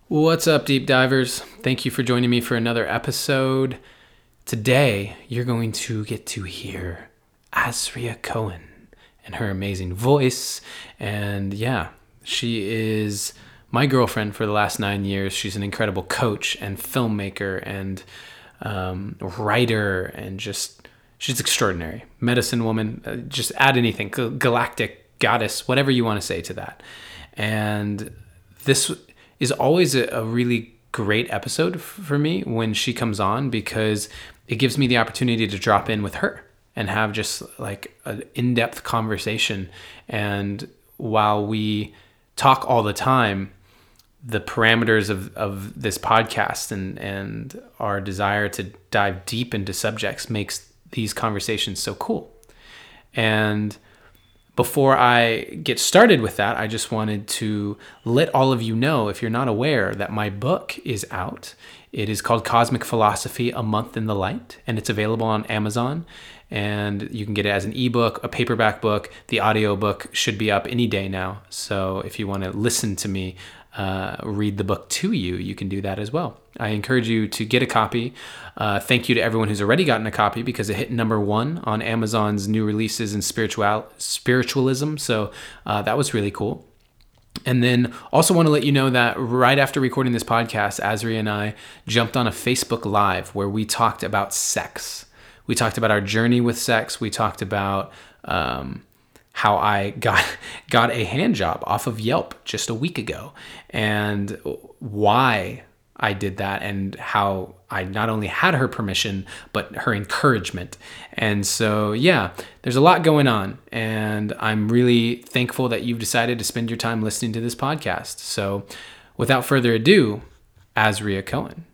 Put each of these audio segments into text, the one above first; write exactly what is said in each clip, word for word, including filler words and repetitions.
What's up, deep divers? Thank you for joining me for another episode. Today, you're going to get to hear Azria Cohen and her amazing voice. And yeah, she is my girlfriend for the last nine years. She's an incredible coach and filmmaker and um, writer and just, she's extraordinary. Medicine woman, uh, just add anything, G- galactic goddess, whatever you want to say to that. And this is always a, a really great episode f- for me when she comes on, because it gives me the opportunity to drop in with her and have just like an in-depth conversation. And while we talk all the time, the parameters of, of this podcast and, and our desire to dive deep into subjects makes these conversations so cool. And before I get started with that, I just wanted to let all of you know, if you're not aware, that my book is out. It is called Cosmic Philosophy, A Month in the Light, and it's available on Amazon. And you can get it as an ebook, a paperback book. The audio book should be up any day now. So if you want to listen to me uh, read the book to you, you can do that as well. I encourage you to get a copy. Uh, thank you to everyone who's already gotten a copy, because it hit number one on Amazon's new releases in spiritual spiritualism. So uh, that was really cool. And then also want to let you know that right after recording this podcast, Azria and I jumped on a Facebook Live where we talked about sex. We talked about our journey with sex. We talked about um, how I got got a hand job off of Yelp just a week ago, and why I did that, and how I not only had her permission, but her encouragement. And so, yeah, there's a lot going on, and I'm really thankful that you've decided to spend your time listening to this podcast. So without further ado, Azria Cohen.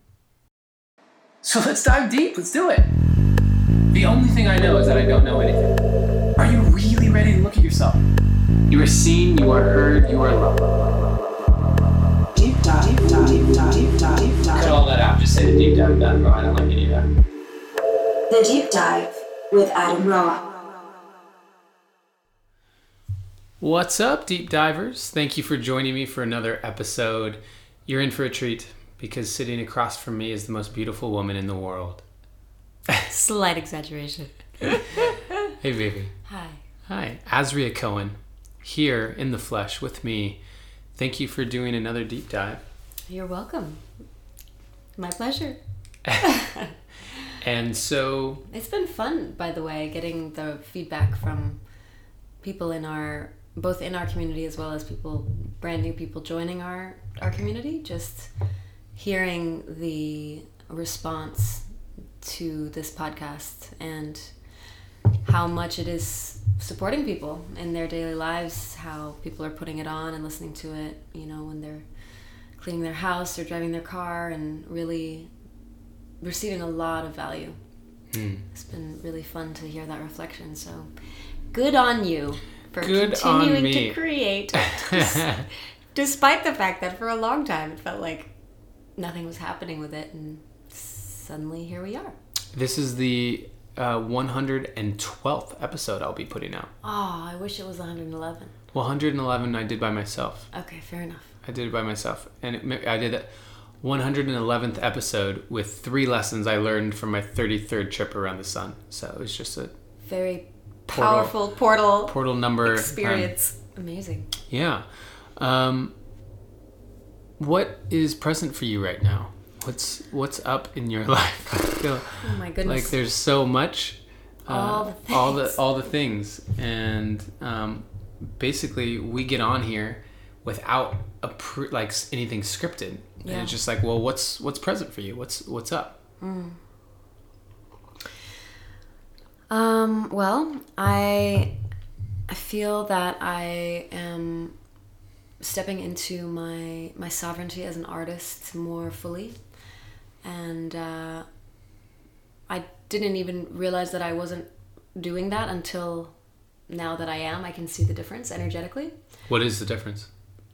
So let's dive deep. Let's do it. The only thing I know is that I don't know anything. Are you really ready to look at yourself? You are seen, you are heard, you are loved. Deep dive, deep dive, deep dive, deep dive, deep dive. Cut all that out. Just say the deep dive, Adam Roa. I don't like any of that. The Deep Dive with Adam Roa. What's up, deep divers? Thank you for joining me for another episode. You're in for a treat, because sitting across from me is the most beautiful woman in the world. Slight exaggeration. Hey, baby. Hi. Hi. Azria Cohen, here in the flesh with me. Thank you for doing another deep dive. You're welcome. My pleasure. And so... It's been fun, by the way, getting the feedback from people in our, both in our community as well as people, brand new people joining our, our community. Just hearing the response to this podcast and how much it is supporting people in their daily lives, how people are putting it on and listening to it, you know, when they're cleaning their house or driving their car, and really receiving a lot of value. Hmm. It's been really fun to hear that reflection. So good on you for Good on continuing me. to create, des- despite the fact that for a long time it felt like nothing was happening with it, and suddenly here we are. This is the uh, one hundred twelfth episode I'll be putting out. Oh, I wish it was one hundred eleven. Well, one hundred eleven I did by myself. Okay, fair enough. I did it by myself. And it, I did that one hundred eleventh episode with three lessons I learned from my thirty-third trip around the sun. So it was just a Very Portal. powerful portal, portal number. experience. Amazing. Um, yeah. Um, what is present for you right now? What's what's up in your life? I feel Oh my goodness. like there's so much. Uh, All the all the things. all the things, and um, basically we get on here without a pr- like s- anything scripted, and Yeah. it's just like, well, what's what's present for you? What's what's up? Um, well, I I feel that I am stepping into my my sovereignty as an artist more fully, and uh, I didn't even realize that I wasn't doing that until now that I am. I can see the difference energetically. What is the difference?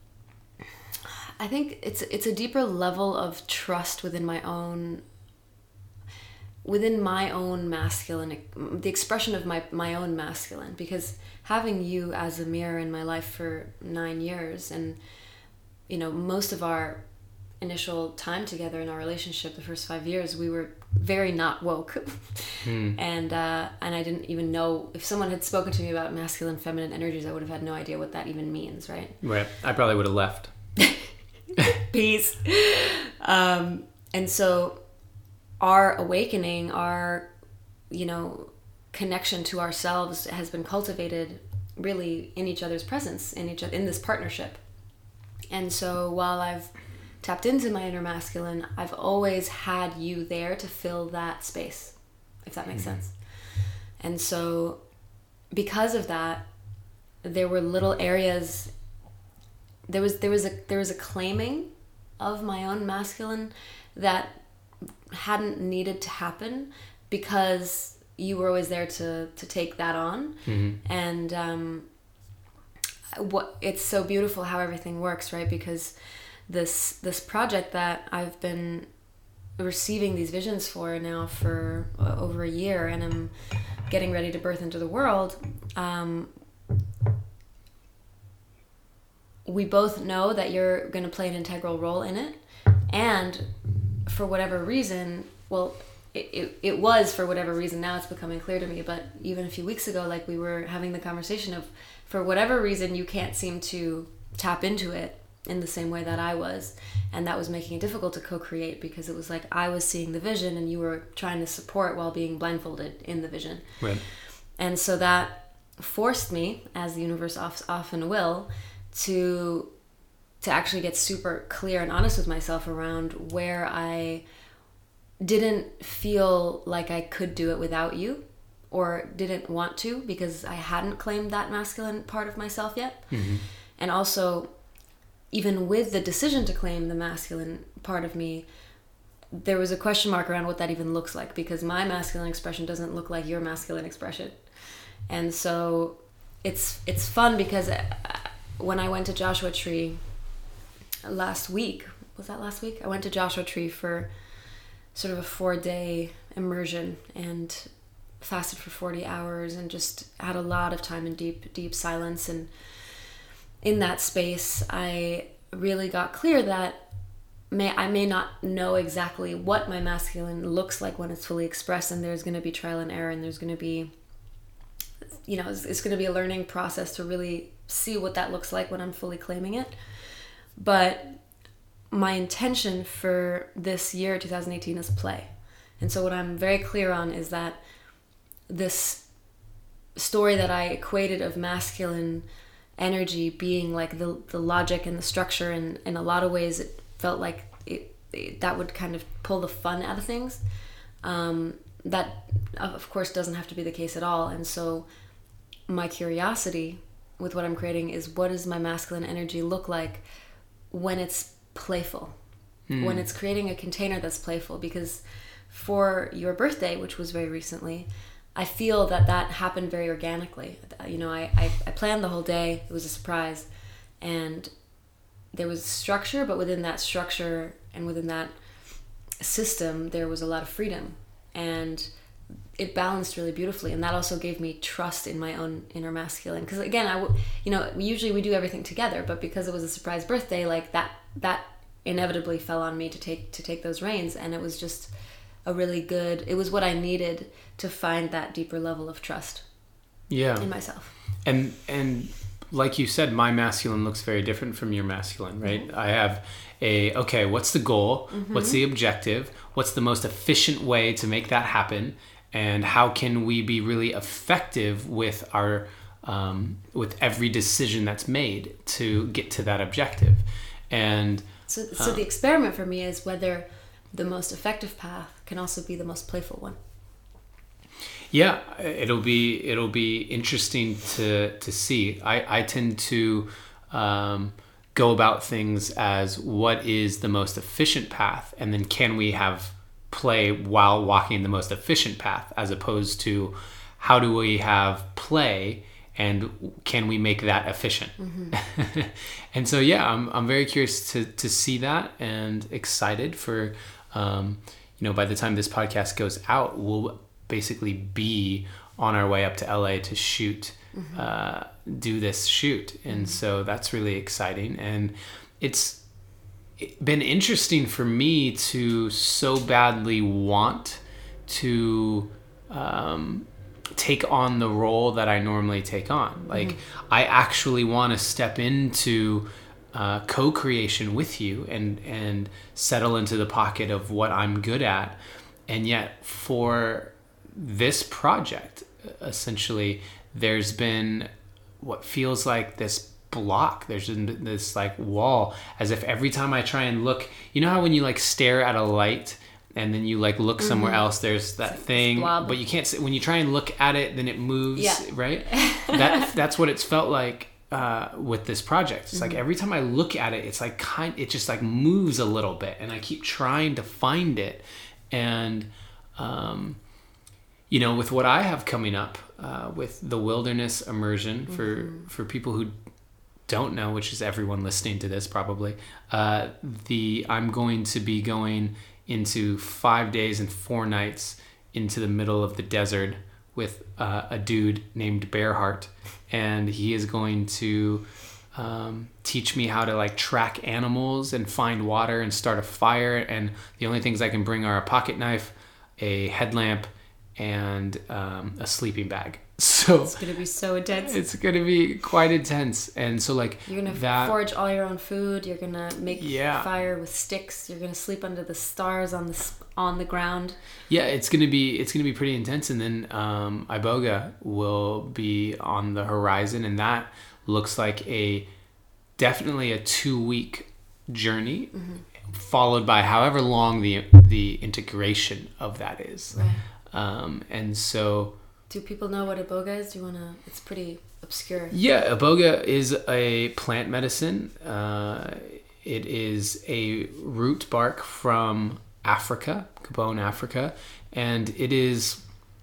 I think it's it's a deeper level of trust within my own within my own masculine, the expression of my my own masculine, because having you as a mirror in my life for nine years, and you know, most of our initial time together in our relationship, the first five years, we were very not woke. mm. and uh, and I didn't even know, if someone had spoken to me about masculine, feminine energies, I would have had no idea what that even means, right? Right. I probably would have left. Peace. Um, and so our awakening, our, you know, connection to ourselves has been cultivated really in each other's presence, in each in this partnership. And so while I've tapped into my inner masculine, I've always had you there to fill that space, if that makes mm-hmm. sense. And so because of that, there were little areas, there was there was a there was a claiming of my own masculine that hadn't needed to happen, because you were always there to to take that on. Mm-hmm. And um what it's so beautiful how everything works, right? Because this this project that I've been receiving these visions for now for uh, over a year, and I'm getting ready to birth into the world, um, we both know that you're going to play an integral role in it. And for whatever reason, well, it, it, it was for whatever reason, now it's becoming clear to me, but even a few weeks ago, like, we were having the conversation of, for whatever reason, you can't seem to tap into it in the same way that I was. And that was making it difficult to co-create, because it was like I was seeing the vision and you were trying to support while being blindfolded in the vision. Right. And so that forced me, as the universe often will, to to actually get super clear and honest with myself around where I didn't feel like I could do it without you, or didn't want to, because I hadn't claimed that masculine part of myself yet. Mm-hmm. And also, even with the decision to claim the masculine part of me, there was a question mark around what that even looks like, because my masculine expression doesn't look like your masculine expression. And so it's it's fun, because when I went to Joshua Tree last week, was that last week? I went to Joshua Tree for sort of a four-day immersion and fasted for forty hours and just had a lot of time in deep, deep silence. And in that space, I really got clear that may I may not know exactly what my masculine looks like when it's fully expressed, and there's going to be trial and error, and there's going to be, you know, it's, it's going to be a learning process to really see what that looks like when I'm fully claiming it. But my intention for this year, two thousand eighteen, is play. And so what I'm very clear on is that this story that I equated of masculine energy being like the the logic and the structure, and in a lot of ways it felt like it, it that would kind of pull the fun out of things. Um, that of course doesn't have to be the case at all. And so my curiosity with what I'm creating is, what does my masculine energy look like when it's playful, mm. when it's creating a container that's playful? Because for your birthday, which was very recently, I feel that that happened very organically. You know, I, I, I planned the whole day. It was a surprise. And there was structure, but within that structure and within that system, there was a lot of freedom. And it balanced really beautifully. And that also gave me trust in my own inner masculine. Because again, I, w- you know, usually we do everything together, but because it was a surprise birthday, like that, that inevitably fell on me to take, to take those reins. And it was just a really good, it was what I needed to find that deeper level of trust. Yeah. In myself. And, and like you said, my masculine looks very different from your masculine, right? Mm-hmm. I have a, okay, what's the goal? Mm-hmm. What's the objective? What's the most efficient way to make that happen? And how can we be really effective with our, um, with every decision that's made to get to that objective? And so, so uh, the experiment for me is whether the most effective path can also be the most playful one. Yeah, it'll be it'll be interesting to to see. I, I tend to um, go about things as, what is the most efficient path, and then can we have play while walking the most efficient path, as opposed to how do we have play and can we make that efficient? Mm-hmm. And so yeah, I'm I'm very curious to to see that, and excited for um, you know, by the time this podcast goes out, we'll basically be on our way up to L A to shoot, mm-hmm. uh, do this shoot. And mm-hmm. so that's really exciting. And it's, been interesting for me to so badly want to um, take on the role that I normally take on. Like, mm-hmm. I actually want to step into uh, co-creation with you and, and settle into the pocket of what I'm good at. And yet for this project, essentially, there's been what feels like this block. There's been this like wall, as if every time I try and look, you know how when you like stare at a light and then you like look somewhere mm-hmm. else, there's that thing, but you can't see, when you try and look at it, then it moves, yeah. right? that That's what it's felt like uh, with this project. It's mm-hmm. like every time I look at it, it's like kind, it just like moves a little bit, and I keep trying to find it. And, um, you know, with what I have coming up, uh, with the wilderness immersion, mm-hmm. for, for people who don't know, which is everyone listening to this probably, uh, the I'm going to be going into five days and four nights into the middle of the desert with uh, a dude named Bearheart, and he is going to um, teach me how to like track animals and find water and start a fire. And the only things I can bring are a pocket knife, a headlamp, and um, a sleeping bag. So it's gonna be so intense. It's gonna be quite intense. And so like you're gonna that, forage all your own food. You're gonna make yeah. fire with sticks. You're gonna sleep under the stars on the on the ground. Yeah, it's gonna be it's gonna be pretty intense. And then um, Iboga will be on the horizon, and that looks like a definitely a two week journey, mm-hmm. followed by however long the the integration of that is. Right. Um, and so. Do people know what Iboga is? Do you want to... It's pretty obscure. Yeah, Iboga is a plant medicine. Uh, it is a root bark from Africa, Gabon, Africa. And it is,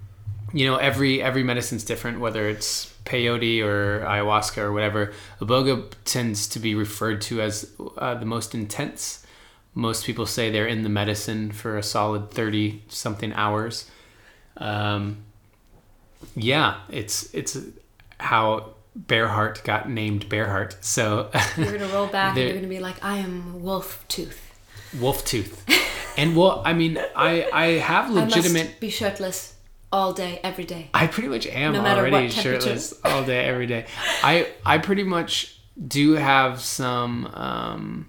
you know, every every medicine's different, whether it's peyote or ayahuasca or whatever. Iboga tends to be referred to as uh, the most intense. Most people say they're in the medicine for a solid thirty-something hours. Um... Yeah, it's it's how Bearheart got named Bearheart. So you're gonna roll back and you're gonna be like, I am Wolf Tooth. Wolf Tooth. And well, I mean, I I have legitimate. I must be shirtless all day, every day. I pretty much am no matter already what shirtless all day, every day. I I pretty much do have some um,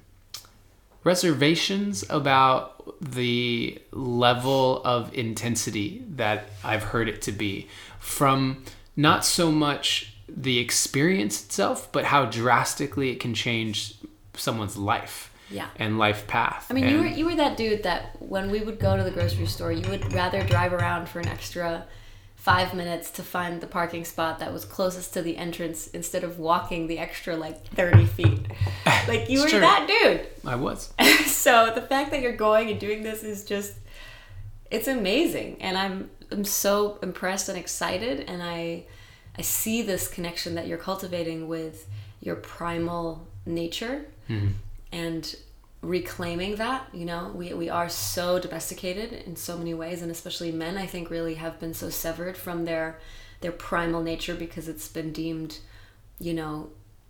reservations about the level of intensity that I've heard it to be, from not so much the experience itself, but how drastically it can change someone's life yeah. and life path. I mean, and you were you were that dude that when we would go to the grocery store, you would rather drive around for an extra five minutes to find the parking spot that was closest to the entrance instead of walking the extra like thirty feet. Like you were true. that dude. I was. So the fact that you're going and doing this is just, it's amazing. And I'm I'm so impressed and excited. And I I see this connection that you're cultivating with your primal nature, mm-hmm. and reclaiming that. You know, we we are so domesticated in so many ways, and especially men, I think, really have been so severed from their their primal nature because it's been deemed, you know,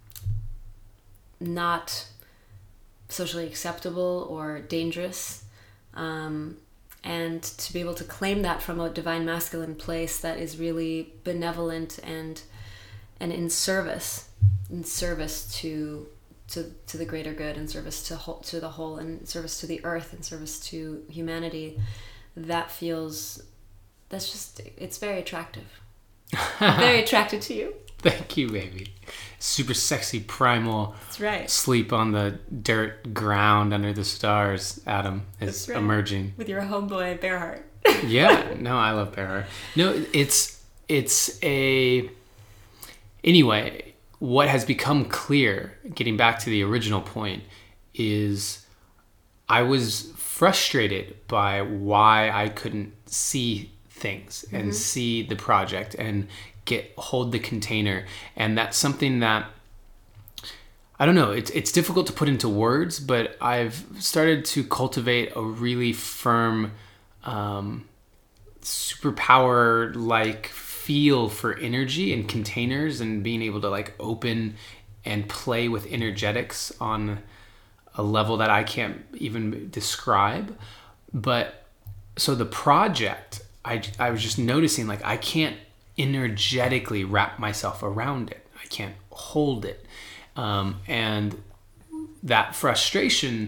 not socially acceptable or dangerous, um, and to be able to claim that from a divine masculine place that is really benevolent and and in service in service to to to the greater good, in service to whole, to the whole, in service to the earth, in service to humanity, that feels, that's just, it's very attractive. I'm very attracted to you. Thank you, baby. Super sexy, primal. That's right. Sleep on the dirt ground under the stars. Adam is right. Emerging with your homeboy Bearheart. Yeah, no, I love Bearheart. No, it's it's a anyway. What has become clear, getting back to the original point, is I was frustrated by why I couldn't see things and mm-hmm. see the project and get hold the container. And that's something that, I don't know, it's it's difficult to put into words, but I've started to cultivate a really firm um, superpower-like feel for energy and containers, and being able to like open and play with energetics on a level that I can't even describe. But so the project, I, I was just noticing, like, I can't energetically wrap myself around it. I can't hold it. Um, and that frustration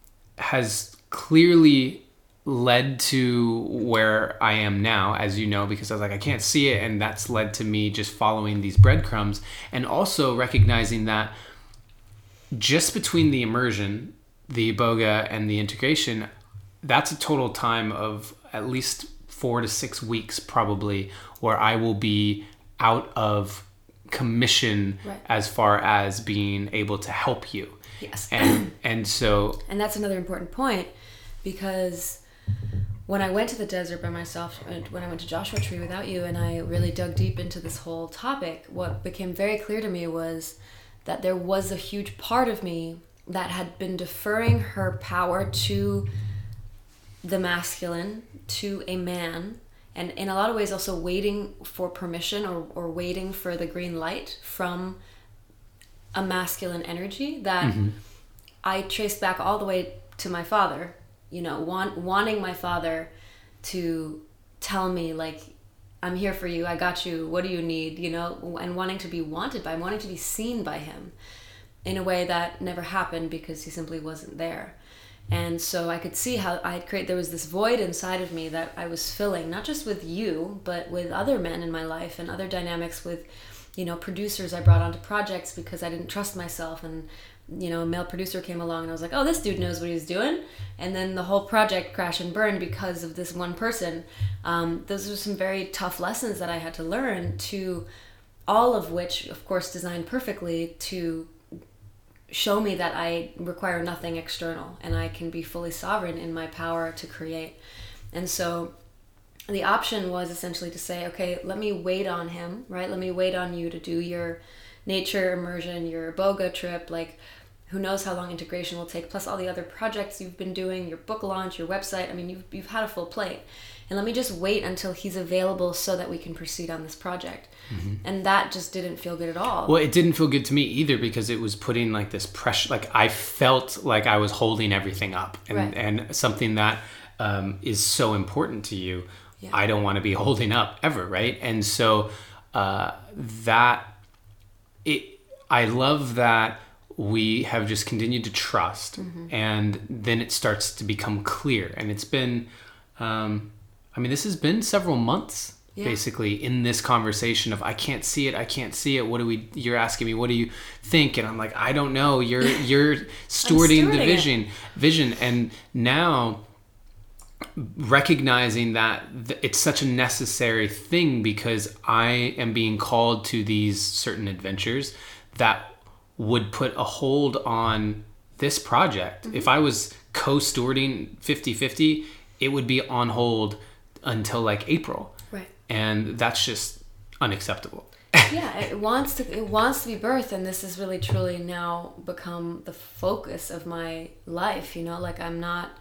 has clearly led to where I am now, as you know, because I was like, I can't see it. And that's led to me just following these breadcrumbs, and also recognizing that just between the immersion, the iboga, and the integration, that's a total time of at least four to six weeks probably, where I will be out of commission, right, as far as being able to help you. Yes. And and so... And that's another important point, because when I went to the desert by myself, when I went to Joshua Tree without you, and I really dug deep into this whole topic, what became very clear to me was that there was a huge part of me that had been deferring her power to the masculine, to a man, and in a lot of ways also waiting for permission or, or waiting for the green light from a masculine energy that mm-hmm. I traced back all the way to my father, you know, want, wanting my father to tell me, like, I'm here for you, I got you, what do you need, you know, and wanting to be wanted by him, wanting to be seen by him in a way that never happened because he simply wasn't there. And so I could see how I had created, there was this void inside of me that I was filling, not just with you, but with other men in my life and other dynamics with, you know, producers I brought onto projects because I didn't trust myself. And, you know, a male producer came along and I was like, oh, this dude knows what he's doing. And then the whole project crashed and burned because of this one person. Um, those were some very tough lessons that I had to learn, to all of which, of course, designed perfectly to show me that I require nothing external and I can be fully sovereign in my power to create. And so the option was essentially to say, okay, let me wait on him, right? Let me wait on you to do your nature immersion, your iboga trip, like who knows how long integration will take, plus all the other projects you've been doing, your book launch, your website. I mean, you've, you've had a full plate. And let me just wait until he's available so that we can proceed on this project. Mm-hmm. And that just didn't feel good at all. Well, it didn't feel good to me either, because it was putting like this pressure, like I felt like I was holding everything up, and, right. and something that um, is so important to you, yeah. I don't want to be holding up ever, right? And so uh, that, it, I love that we have just continued to trust, mm-hmm. and then it starts to become clear. And it's been... Um, I mean, this has been several months, yeah. basically, in this conversation of, I can't see it, I can't see it. What do we, you're asking me, what do you think? And I'm like, I don't know. You're, you're stewarding, stewarding the vision, it. vision. And now recognizing that th- it's such a necessary thing, because I am being called to these certain adventures that would put a hold on this project. Mm-hmm. If I was co-stewarding fifty-fifty, it would be on hold until like April. Right. And that's just unacceptable. Yeah, it wants to it wants to be birthed, and this has really truly now become the focus of my life, you know, like I'm not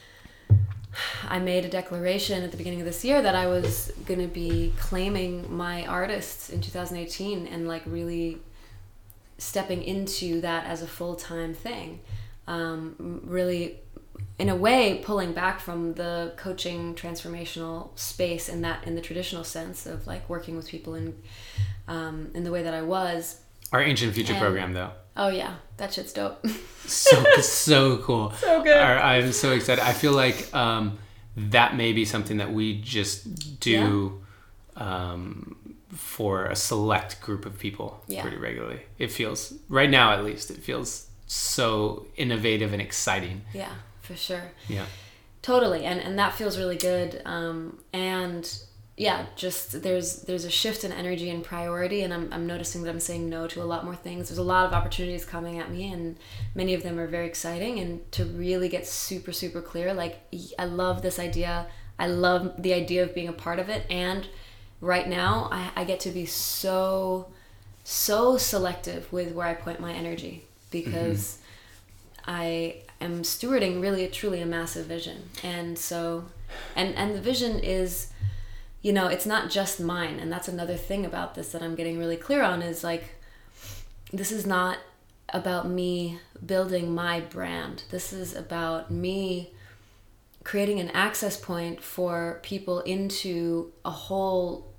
I made a declaration at the beginning of this year that I was going to be claiming my artists in two thousand eighteen and like really stepping into that as a full-time thing. Um, really in a way pulling back from the coaching transformational space in that in the traditional sense of like working with people in um, in the way that I was. Our Ancient Future and, program though. Oh yeah, that shit's dope. so so cool. So good. Our, I'm so excited. I feel like um, that may be something that we just do yeah. um, for a select group of people yeah. pretty regularly. It feels, right now at least, it feels so innovative and exciting. Yeah. For sure. Yeah. Totally. And and that feels really good. Um, and yeah, just there's there's a shift in energy and priority, and I'm I'm noticing that I'm saying no to a lot more things. There's a lot of opportunities coming at me, and many of them are very exciting. And to really get super, super clear, like I love this idea. I love the idea of being a part of it. And right now I, I get to be so, so selective with where I point my energy, because mm-hmm. I am stewarding really truly a massive vision. And so and and the vision is, you know, it's not just mine. And that's another thing about this that I'm getting really clear on, is like, this is not about me building my brand. This is about me creating an access point for people into a whole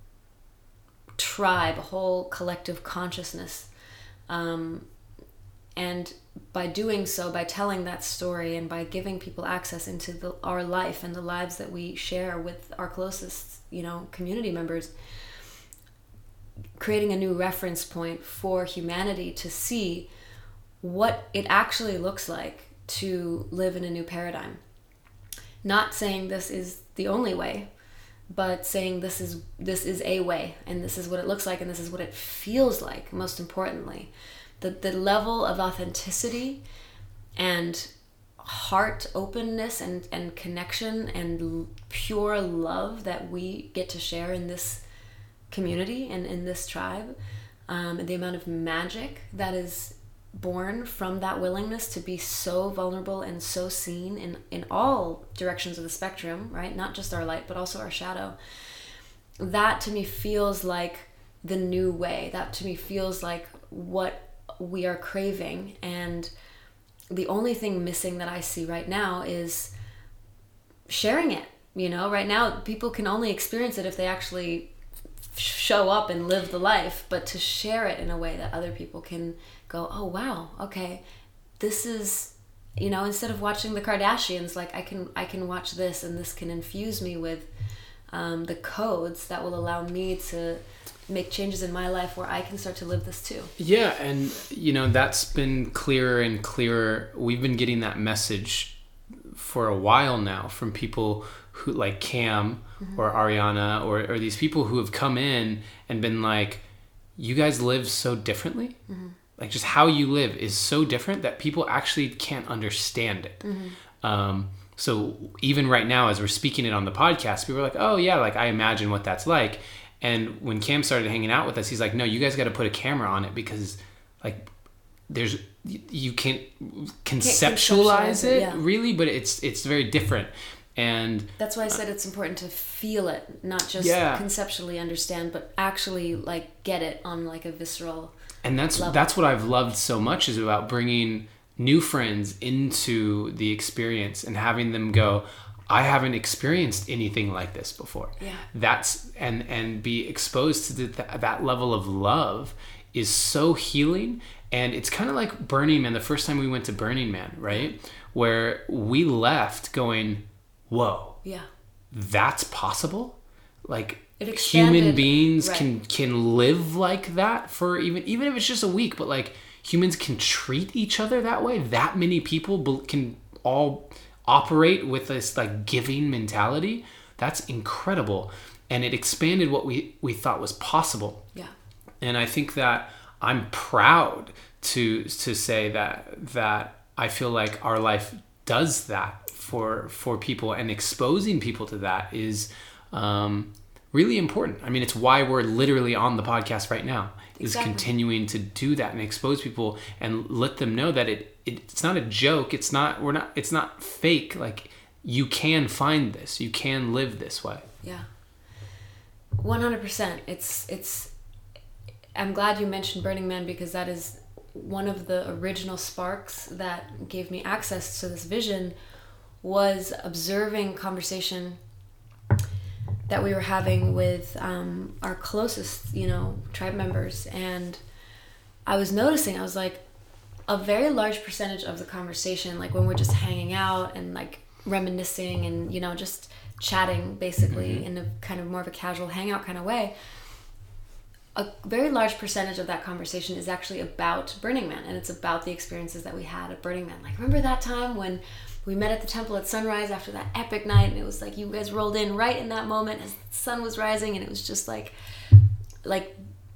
tribe, a whole collective consciousness. Um, and by doing so, by telling that story and by giving people access into the, our life and the lives that we share with our closest, you know, community members, creating a new reference point for humanity to see what it actually looks like to live in a new paradigm. Not saying this is the only way, but saying this is this is a way, and this is what it looks like, and this is what it feels like, most importantly. The, the level of authenticity and heart openness and, and connection and l- pure love that we get to share in this community and in this tribe, um, and the amount of magic that is born from that willingness to be so vulnerable and so seen in, in all directions of the spectrum, right? Not just our light, but also our shadow. That to me feels like the new way. That to me feels like what we are craving. And the only thing missing that I see right now is sharing it. You know, right now people can only experience it if they actually show up and live the life, but to share it in a way that other people can go, oh wow, okay, this is, you know, instead of watching the Kardashians, like I can I can watch this, and this can infuse me with um, the codes that will allow me to make changes in my life where I can start to live this too. Yeah, and you know, that's been clearer and clearer. We've been getting that message for a while now from people who like Cam mm-hmm. or Ariana or, or these people who have come in and been like, you guys live so differently. Mm-hmm. Like just how you live is so different that people actually can't understand it. Mm-hmm. Um, so even right now, as we're speaking it on the podcast, people are like, oh yeah, like I imagine what that's like. And when Cam started hanging out with us, he's like, no, you guys got to put a camera on it because like there's, you can't conceptualize, can't conceptualize it, it yeah. really, but it's, it's very different. And that's why I said it's important to feel it, not just yeah. conceptually understand, but actually like get it on like a visceral And that's level. That's what I've loved so much, is about bringing new friends into the experience and having them go, I haven't experienced anything like this before. Yeah. That's and and be exposed to the, that level of love is so healing. And it's kind of like Burning Man. The first time we went to Burning Man, right, where we left going, whoa, yeah, that's possible. Like expanded, human beings right. can can live like that for even even if it's just a week, but like humans can treat each other that way. That many people can all operate with this like giving mentality. That's incredible. And it expanded what we we thought was possible. Yeah. And I think that I'm proud to to say that that I feel like our life does that for for people, and exposing people to that is um really important. I mean, it's why we're literally on the podcast right now, is exactly. continuing to do that and expose people and let them know that it, it it's not a joke. It's not, we're not, it's not fake. Like you can find this, you can live this way. Yeah. one hundred percent. It's, it's, I'm glad you mentioned Burning Man, because that is one of the original sparks that gave me access to this vision, was observing conversation that we were having with um, our closest, you know, tribe members. And I was noticing, I was like, a very large percentage of the conversation, like when we're just hanging out and like reminiscing and, you know, just chatting basically mm-hmm. in a kind of more of a casual hangout kind of way, a very large percentage of that conversation is actually about Burning Man, and it's about the experiences that we had at Burning Man. Like, remember that time when we met at the temple at sunrise after that epic night, and it was like you guys rolled in right in that moment as the sun was rising, and it was just like, like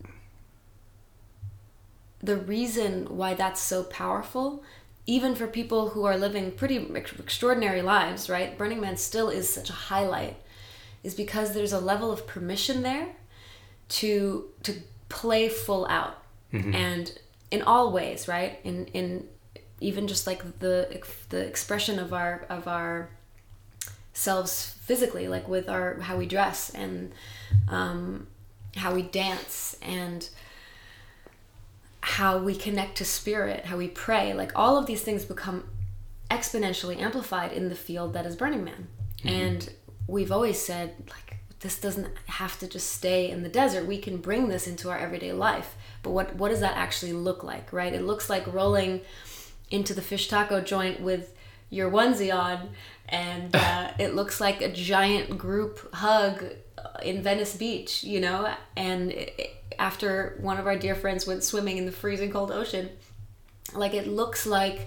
the reason why that's so powerful, even for people who are living pretty extraordinary lives, right? Burning Man still is such a highlight, is because there's a level of permission there to to play full out, mm-hmm. and in all ways, right? In in even just like the the expression of our of our selves physically, like with our how we dress and um, how we dance and how we connect to spirit, how we pray, like all of these things become exponentially amplified in the field that is Burning Man. Mm-hmm. And we've always said, like, this doesn't have to just stay in the desert. We can bring this into our everyday life. But what, what does that actually look like, right? It looks like rolling into the fish taco joint with your onesie on, and uh, it looks like a giant group hug in Venice Beach, you know? And it, it, after one of our dear friends went swimming in the freezing cold ocean, like, it looks like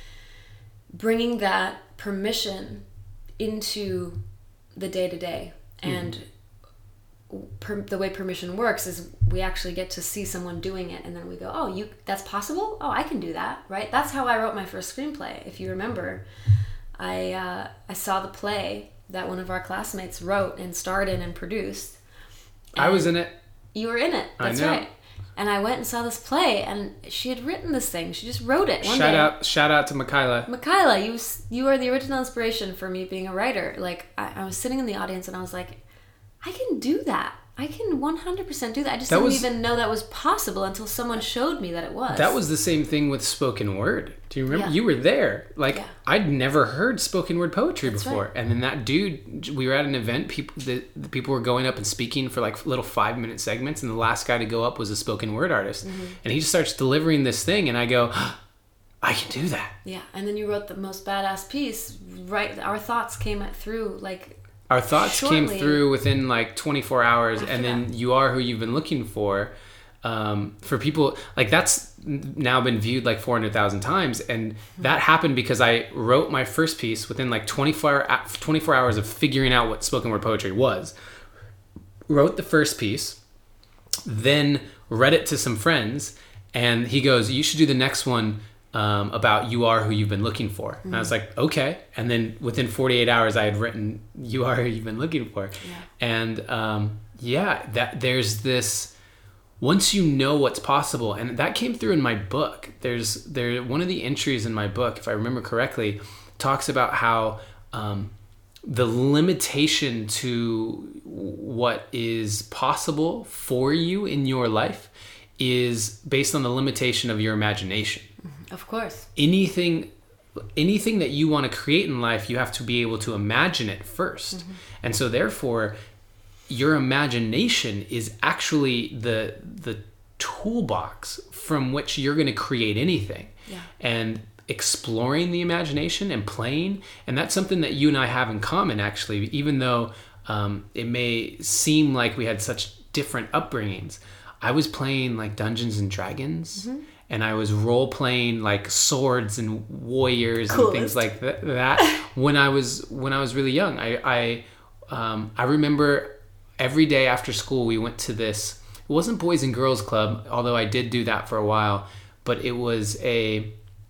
bringing that permission into the day-to-day. And per, the way permission works is we actually get to see someone doing it, and then we go, oh, you that's possible? Oh, I can do that, right? That's how I wrote my first screenplay. If you remember, I uh, I saw the play that one of our classmates wrote and starred in and produced. And I was in it. You were in it. That's I know. right. And I went and saw this play, and she had written this thing. She just wrote it one shout day. out shout out to Michaela. Michaela, you you are the original inspiration for me being a writer. Like, I, I was sitting in the audience, and I was like, I can do that. I can one hundred percent do that. I just that didn't was, even know that was possible until someone showed me that it was. That was the same thing with spoken word. Do you remember? Yeah. You were there. Like, Yeah. I'd never heard spoken word poetry That's before. right. And then that dude, we were at an event, people the, the people were going up and speaking for like little five minute segments, and the last guy to go up was a spoken word artist. Mm-hmm. And he just starts delivering this thing, and I go, oh, I can do that. Yeah, and then you wrote the most badass piece, right? Our thoughts came through, like, Our thoughts shortly came through within like twenty-four hours, after and then that. You Are Who You've Been Looking For. Um, for people, like, that's now been viewed like four hundred thousand times, and mm-hmm. that happened because I wrote my first piece within like twenty-four, twenty-four hours of figuring out what spoken word poetry was. Wrote the first piece, then read it to some friends, and he goes, you should do the next one um, about You Are Who You've Been Looking For. Mm-hmm. And I was like, okay. And then within forty-eight hours, I had written You Are Who You've Been Looking For. Yeah. And um, yeah, that there's this, once you know what's possible, and that came through in my book. There's there one of the entries in my book, if I remember correctly, talks about how um, the limitation to what is possible for you in your life is based on the limitation of your imagination. Of course. Anything anything that you want to create in life, you have to be able to imagine it first. Mm-hmm. And so therefore, your imagination is actually the the toolbox from which you're going to create anything. Yeah. And exploring the imagination and playing, and that's something that you and I have in common, actually, even though um, it may seem like we had such different upbringings. I was playing like Dungeons and Dragons, mm-hmm. and I was role playing like swords and warriors Coolest. and things like that, that when I was when I was really young. I I, um, I remember every day after school we went to this. It wasn't Boys and Girls Club, although I did do that for a while, but it was a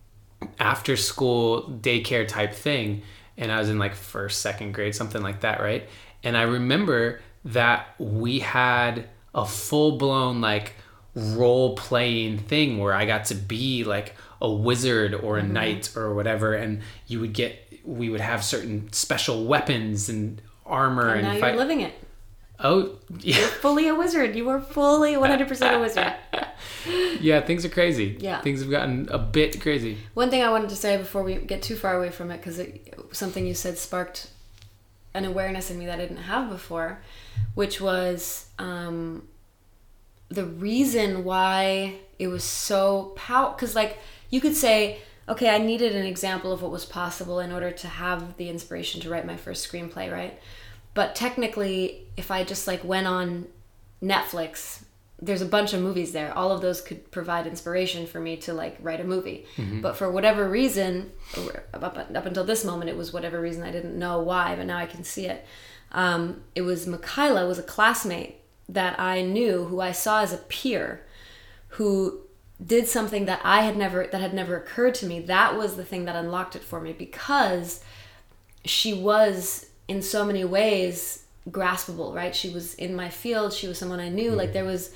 after school daycare type thing, and I was in like first, second grade, something like that, right? And I remember that we had a full-blown like role-playing thing where I got to be like a wizard or a mm-hmm. knight or whatever, and you would get we would have certain special weapons and armor and, and now fight. You're living it. Oh, yeah. You're fully a wizard. You are fully one hundred percent a wizard. Yeah, things are crazy. Yeah. Things have gotten a bit crazy. One thing I wanted to say before we get too far away from it, because something you said sparked an awareness in me that I didn't have before, which was um, the reason why it was so powerful. Because, like, you could say, okay, I needed an example of what was possible in order to have the inspiration to write my first screenplay, right? But technically, if I just like went on Netflix, there's a bunch of movies there. All of those could provide inspiration for me to like write a movie. Mm-hmm. But for whatever reason, up, up until this moment, it was whatever reason. I didn't know why, but now I can see it. Um, it was Michaela, was a classmate that I knew, who I saw as a peer, who did something that I had never, that had never occurred to me. That was the thing that unlocked it for me, because she was, in so many ways, graspable, right? She was in my field. She was someone I knew. Mm-hmm. Like there was,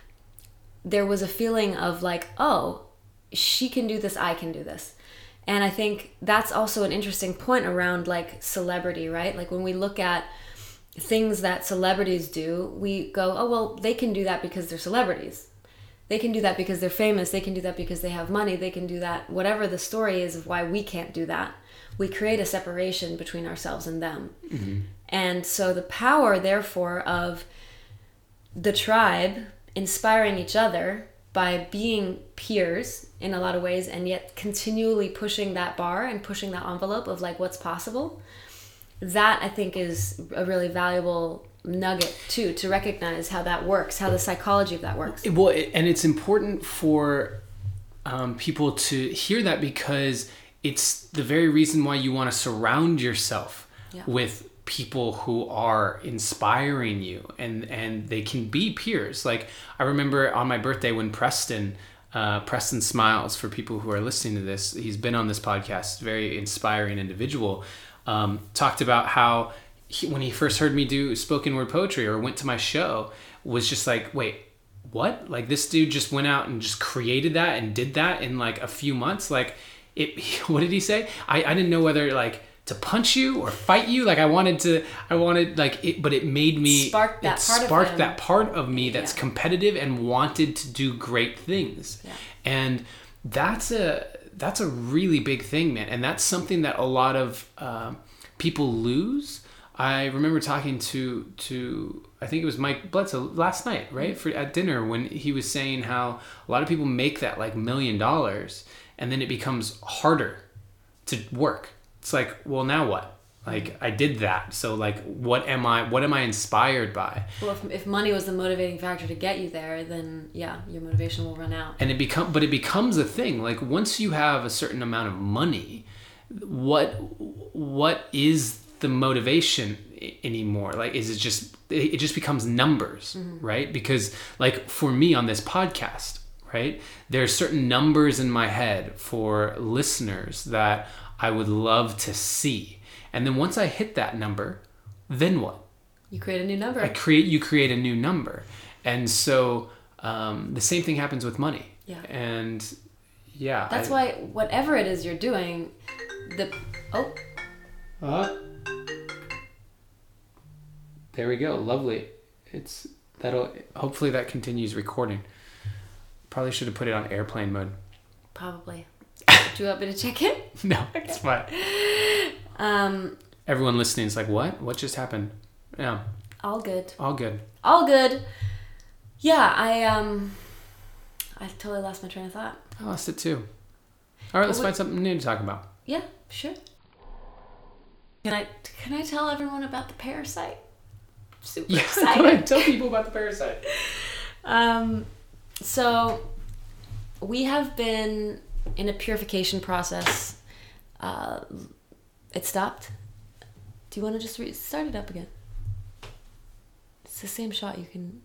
there was a feeling of like, oh, she can do this. I can do this. And I think that's also an interesting point around like celebrity, right? Like when we look at things that celebrities do, we go, oh, well, they can do that because they're celebrities. they can do that because they're famous. They can do that because they have money. They can do that. Whatever the story is of why we can't do that, we create a separation between ourselves and them. Mm-hmm. And so the power, therefore, of the tribe inspiring each other by being peers in a lot of ways, and yet continually pushing that bar and pushing that envelope of like what's possible, that I think is a really valuable nugget too, to recognize how that works, how the psychology of that works. Well, and it's important for um, people to hear that, because it's the very reason why you want to surround yourself yeah. with people who are inspiring you, and and they can be peers. Like I remember on my birthday when Preston uh Preston Smiles, for people who are listening to this, he's been on this podcast, very inspiring individual, um talked about how he, when he first heard me do spoken word poetry or went to my show, was just like, wait, what? Like this dude just went out and just created that and did that in like a few months. Like it what did he say? I, I didn't know whether like to punch you or fight you. Like I wanted to, I wanted like it, but it made me, sparked that it part sparked of him. that part of me that's yeah. competitive and wanted to do great things. Yeah. And that's a, that's a really big thing, man. And that's something that a lot of uh, people lose. I remember talking to, to, I think it was Mike Bledsoe last night, right? For at dinner, when he was saying how a lot of people make that like million dollars and then it becomes harder to work. It's like, well, now what? Like I did that. So like, what am I, what am I inspired by? Well, if, if money was the motivating factor to get you there, then yeah, your motivation will run out. And it become, but it becomes a thing. Like once you have a certain amount of money, what, what is the motivation anymore? Like, is it just, it just becomes numbers, mm-hmm. right? Because like for me on this podcast, right, there's certain numbers in my head for listeners that I would love to see. And then once I hit that number, then what? You create a new number. I create, you create a new number. And so um, the same thing happens with money. Yeah. And yeah. That's I, why whatever it is you're doing, the, oh. Uh, there we go. Lovely. It's, that'll, hopefully that continues recording. Probably should have put it on airplane mode. Probably. Do you want me to check it? No, okay. It's fine. Um, Everyone listening is like, what? What just happened? Yeah. All good. All good. All good. Yeah, I um, I totally lost my train of thought. I lost it too. All right, let's we, find something new to talk about. Yeah, sure. Can I can I tell everyone about the parasite? Super yeah, excited. Go ahead, tell people about the parasite. um, so we have been in a purification process. Uh, it stopped. Do you want to just re- start it up again? It's the same shot. You can.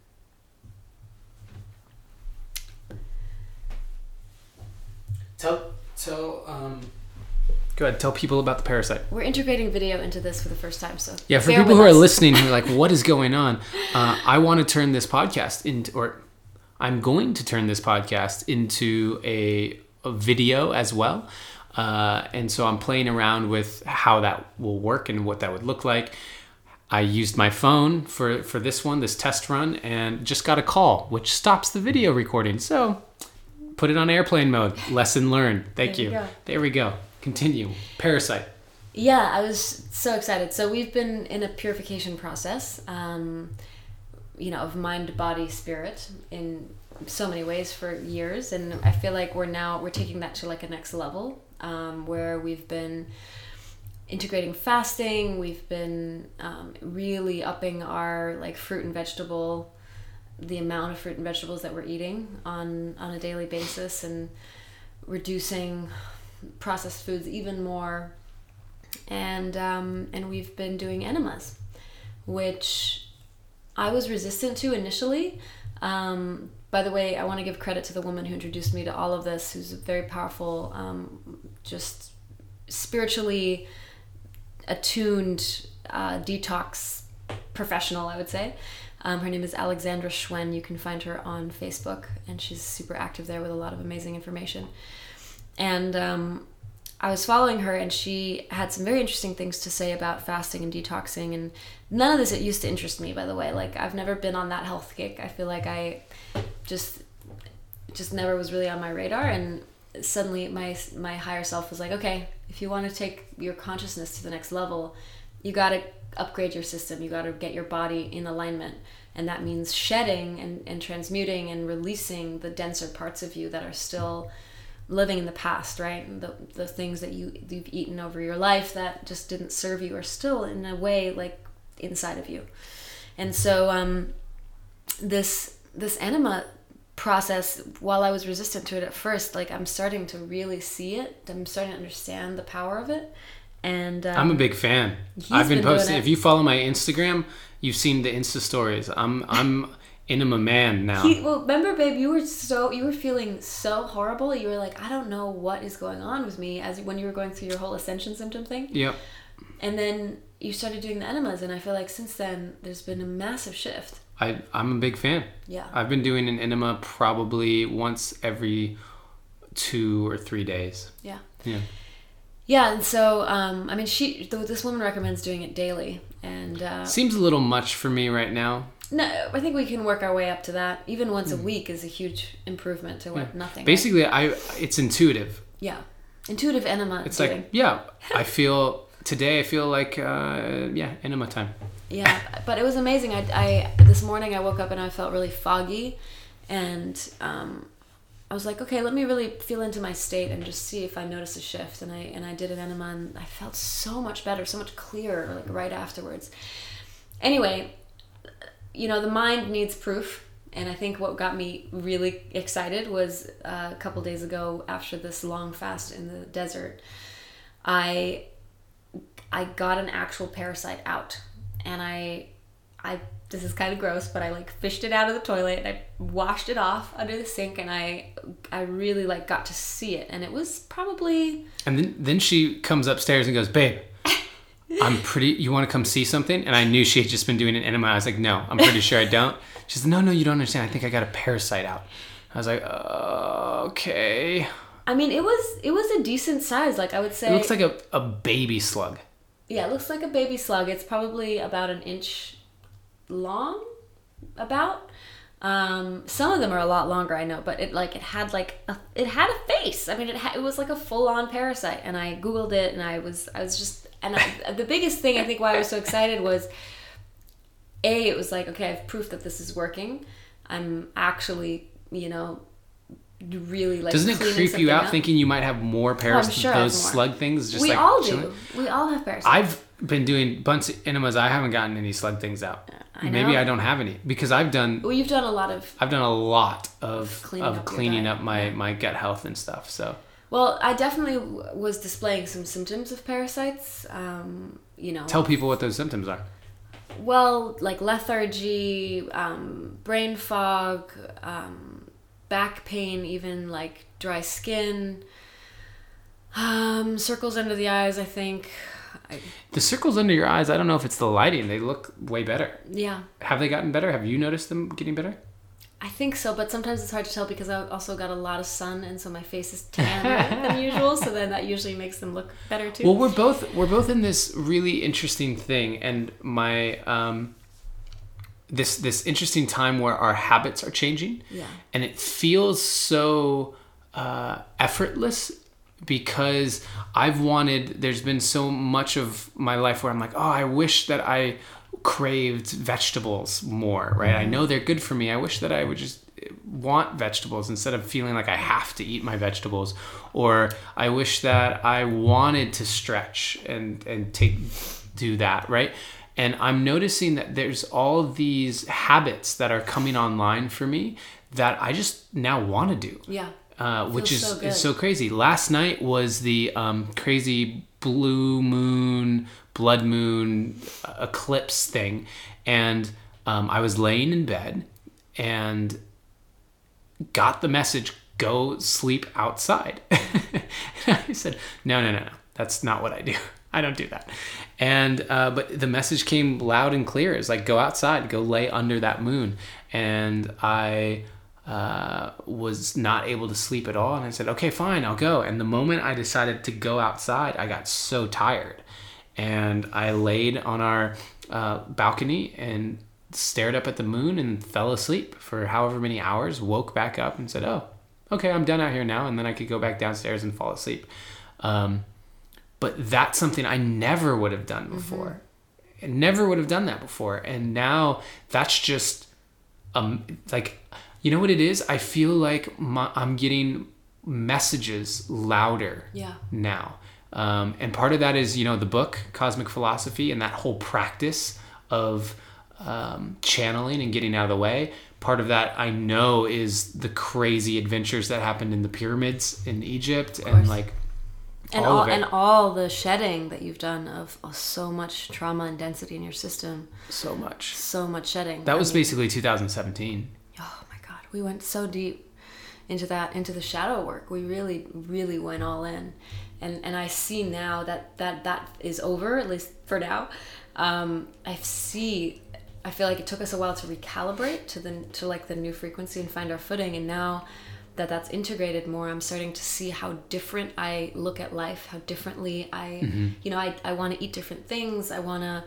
Tell tell um. Go ahead. Tell people about the parasite. We're integrating video into this for the first time, so yeah. For people who us. are listening, who are like, "What is going on?" Uh, I want to turn this podcast into, or I'm going to turn this podcast into a, a video as well. Uh, and so I'm playing around with how that will work and what that would look like. I used my phone for, for this one, this test run, and just got a call, which stops the video recording. So put it on airplane mode. Lesson learned. Thank there you. Go. There we go. Continue. Parasite. Yeah, I was so excited. So we've been in a purification process, um, you know, of mind, body, spirit in so many ways for years. And I feel like we're now, we're taking that to like a next level. Um, where we've been integrating fasting, we've been um, really upping our like fruit and vegetable, the amount of fruit and vegetables that we're eating on, on a daily basis, and reducing processed foods even more. And um, and we've been doing enemas, which I was resistant to initially. Um, by the way, I want to give credit to the woman who introduced me to all of this, who's a very powerful, um, just spiritually attuned uh, detox professional, I would say. Um, her name is Alexandra Schwen. You can find her on Facebook, and she's super active there with a lot of amazing information. And um, I was following her, and she had some very interesting things to say about fasting and detoxing, and none of this it used to interest me, by the way. Like, I've never been on that health kick. I feel like I just it just never was really on my radar. And suddenly my my higher self was like, okay, if you want to take your consciousness to the next level, you got to upgrade your system. You got to get your body in alignment. And that means shedding and, and transmuting and releasing the denser parts of you that are still living in the past, right? The the things that you, you've eaten over your life that just didn't serve you are still in a way like inside of you. And so um, this this enema process, while I was resistant to it at first, like I'm starting to really see it. I'm starting to understand the power of it. And um, I'm a big fan. I've been, been posting. If you follow my Instagram, you've seen the Insta stories. I'm I'm enema man now. He, well, remember, babe, you were so you were feeling so horrible. You were like, I don't know what is going on with me, as when you were going through your whole ascension symptom thing. Yep. And then you started doing the enemas, and I feel like since then there's been a massive shift. I I'm a big fan. Yeah. I've been doing an enema probably once every two or three days. Yeah. Yeah. Yeah, and so, um, I mean, she this woman recommends doing it daily, and uh, seems a little much for me right now. No, I think we can work our way up to that. Even once mm. a week is a huge improvement to what yeah. nothing. Basically, right? I it's intuitive. Yeah, intuitive enema. It's doing. like yeah, I feel today. I feel like uh, yeah, enema time. Yeah, but it was amazing. I, I this morning I woke up and I felt really foggy, and um, I was like, okay, let me really feel into my state and just see if I notice a shift. And I and I did an enema, and I felt so much better, so much clearer, like right afterwards. Anyway, you know, the mind needs proof, and I think what got me really excited was uh, a couple days ago after this long fast in the desert, I I got an actual parasite out, and I I. This is kind of gross, but I like fished it out of the toilet and I washed it off under the sink, and I I really like got to see it, and it was probably. And then then she comes upstairs and goes, "Babe, I'm pretty. You want to come see something?" And I knew she had just been doing an enema. I was like, "No, I'm pretty sure I don't." She said, "No, no, you don't understand. I think I got a parasite out." I was like, uh, "Okay." I mean, it was it was a decent size. Like I would say, it looks like a a baby slug. Yeah, it looks like a baby slug. It's probably about an inch long, about. Um, some of them are a lot longer, I know, but it like it had like a, it had a face. I mean, it ha- it was like a full on parasite, and I googled it, and I was I was just and I, the biggest thing I think why I was so excited was a it was like, okay, I have proof that this is working. I'm actually, you know, really like. Doesn't it creep you out up? Thinking you might have more parasites? Oh, sure those slug things. Just we like all chilling? do. We all have parasites. I've been doing a bunch of enemas. I haven't gotten any slug things out. I Maybe I don't have any because I've done. Well, you've done a lot of. I've done a lot of cleaning of up, cleaning up my, yeah. my gut health and stuff. So. Well, I definitely was displaying some symptoms of parasites. Um, you know. Tell people what those symptoms are. Well, like lethargy, um, brain fog, um, back pain, even like dry skin, um, circles under the eyes, I think. I, the circles under your eyes, I don't know if it's the lighting. They look way better. Yeah. Have they gotten better? Have you noticed them getting better? I think so, but sometimes it's hard to tell because I also got a lot of sun, and so my face is tanner than usual. So then that usually makes them look better too. Well, we're both we're both in this really interesting thing, and my um, this this interesting time where our habits are changing. Yeah. And it feels so uh, effortless. Because I've wanted, there's been so much of my life where I'm like, oh, I wish that I craved vegetables more, right? I know they're good for me. I wish that I would just want vegetables instead of feeling like I have to eat my vegetables. Or I wish that I wanted to stretch and, and take do that, right? And I'm noticing that there's all these habits that are coming online for me that I just now want to do. Yeah. Uh, which is so, is so crazy. Last night was the um, crazy blue moon, blood moon uh, eclipse thing. And um, I was laying in bed and got the message, go sleep outside. And I said, no, no, no, no. That's not what I do. I don't do that. And uh, but the message came loud and clear. It's like, go outside, go lay under that moon. And I... Uh, was not able to sleep at all, and I said, okay, fine, I'll go. And the moment I decided to go outside, I got so tired, and I laid on our uh, balcony and stared up at the moon and fell asleep for however many hours, woke back up and said, oh, okay, I'm done out here now. And then I could go back downstairs and fall asleep. Um, but that's something I never would have done before. Mm-hmm. I never would have done that before. And now that's just, um, like, you know what it is? I feel like my, I'm getting messages louder yeah. now. Um, and part of that is, you know, the book, Cosmic Philosophy, and that whole practice of um, channeling and getting out of the way. Part of that, I know, is the crazy adventures that happened in the pyramids in Egypt, and like and all, all of it. and all the shedding that you've done of, of so much trauma and density in your system. So much. So much shedding. That was I mean, basically two thousand seventeen. Oh my God, we went so deep into that, into the shadow work. We really, really went all in, and and I see now that that that is over, at least for now. Um, I see. I feel like it took us a while to recalibrate to the to like the new frequency and find our footing, and now that that's integrated more, I'm starting to see how different I look at life, how differently I, mm-hmm. you know, I, I want to eat different things. I want to,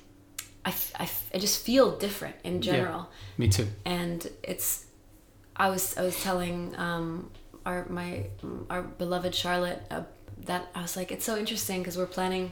I, I, I just feel different in general. Yeah, me too. And it's, I was I was telling um, our my our beloved Charlotte uh, that I was like, it's so interesting because we're planning.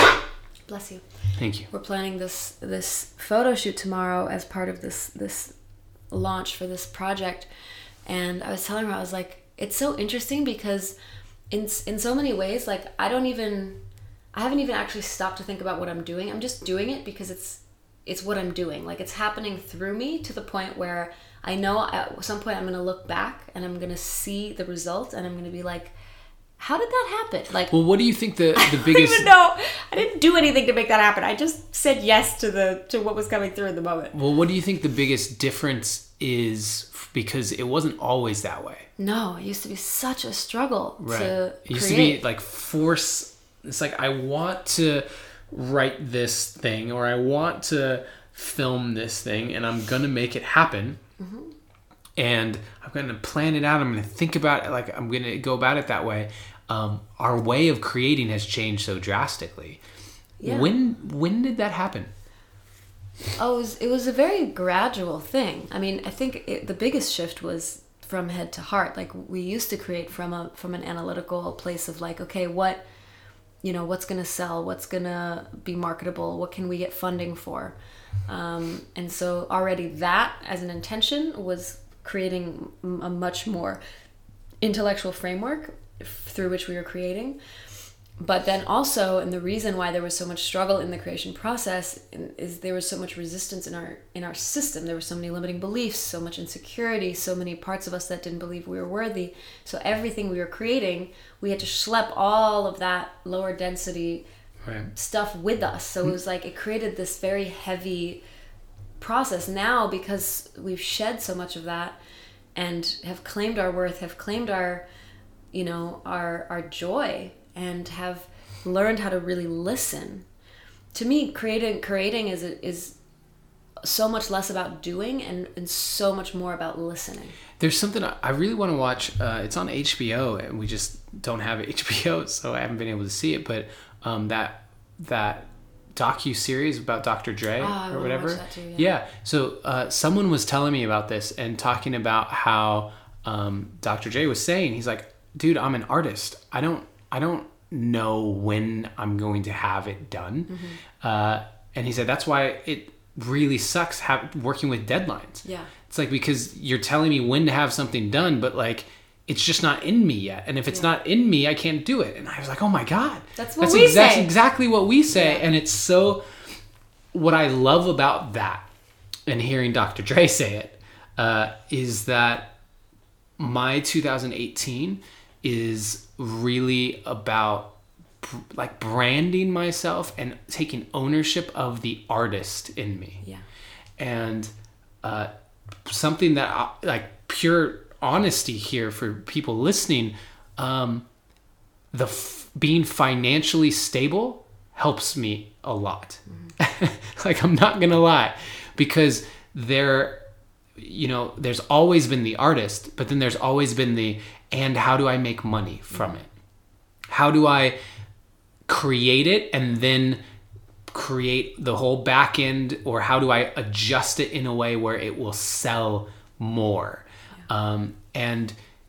Bless you. Thank you. We're planning this this photo shoot tomorrow as part of this this launch for this project, and I was telling her, I was like, it's so interesting because in in so many ways, like I don't even I haven't even actually stopped to think about what I'm doing. I'm just doing it because it's it's what I'm doing. Like it's happening through me to the point where I know at some point I'm going to look back and I'm going to see the result and I'm going to be like, how did that happen? Like, well, what do you think the the I biggest? I don't even know. I didn't do anything to make that happen. I just said yes to the to what was coming through in the moment. Well, what do you think the biggest difference is? Because it wasn't always that way. No, it used to be such a struggle right. to It used create. to be like force. It's like I want to write this thing, or I want to film this thing, and I'm gonna make it happen. Mm-hmm. And I'm going to plan it out. I'm going to think about it. Like I'm going to go about it that way. Um, our way of creating has changed so drastically. Yeah. When when did that happen? Oh, it was, it was a very gradual thing. I mean, I think it, the biggest shift was from head to heart. Like we used to create from a from an analytical place of like, okay, what, you know, what's going to sell? What's going to be marketable? What can we get funding for? Um, and so already that as an intention was creating a much more intellectual framework through which we were creating. But then also, and the reason why there was so much struggle in the creation process is there was so much resistance in our in our system. There were so many limiting beliefs, so much insecurity, so many parts of us that didn't believe we were worthy. So everything we were creating, we had to schlep all of that lower density right. stuff with us. So mm-hmm. it was like it created this very heavy process. Now, because we've shed so much of that and have claimed our worth, have claimed our, you know, our our joy, and have learned how to really listen. To me, creating creating is is so much less about doing and, and so much more about listening. There's something I really want to watch. Uh, it's on H B O, and we just don't have H B O, so I haven't been able to see it. But um, that that. docu-series about Doctor Dre oh, or whatever. Watch that too, yeah. yeah. So uh, someone was telling me about this and talking about how um, Doctor Dre was saying, he's like, dude, I'm an artist. I don't, I don't know when I'm going to have it done. Mm-hmm. Uh, and he said, that's why it really sucks have, working with deadlines. Yeah. It's like, because you're telling me when to have something done, but like, it's just not in me yet. And if it's yeah. not in me, I can't do it. And I was like, oh my God. That's what that's we exact, say. exactly what we say. Yeah. And it's so, what I love about that and hearing Doctor Dre say it, uh, is that my two thousand eighteen is really about like branding myself and taking ownership of the artist in me. Yeah. And uh, something that I, like pure honesty here for people listening, um, the f- being financially stable helps me a lot. Mm-hmm. Like I'm not gonna lie, because there, you know, there's always been the artist, but then there's always been the, and how do I make money from mm-hmm. it? How do I create it and then create the whole back end, or how do I adjust it in a way where it will sell more? Um, and,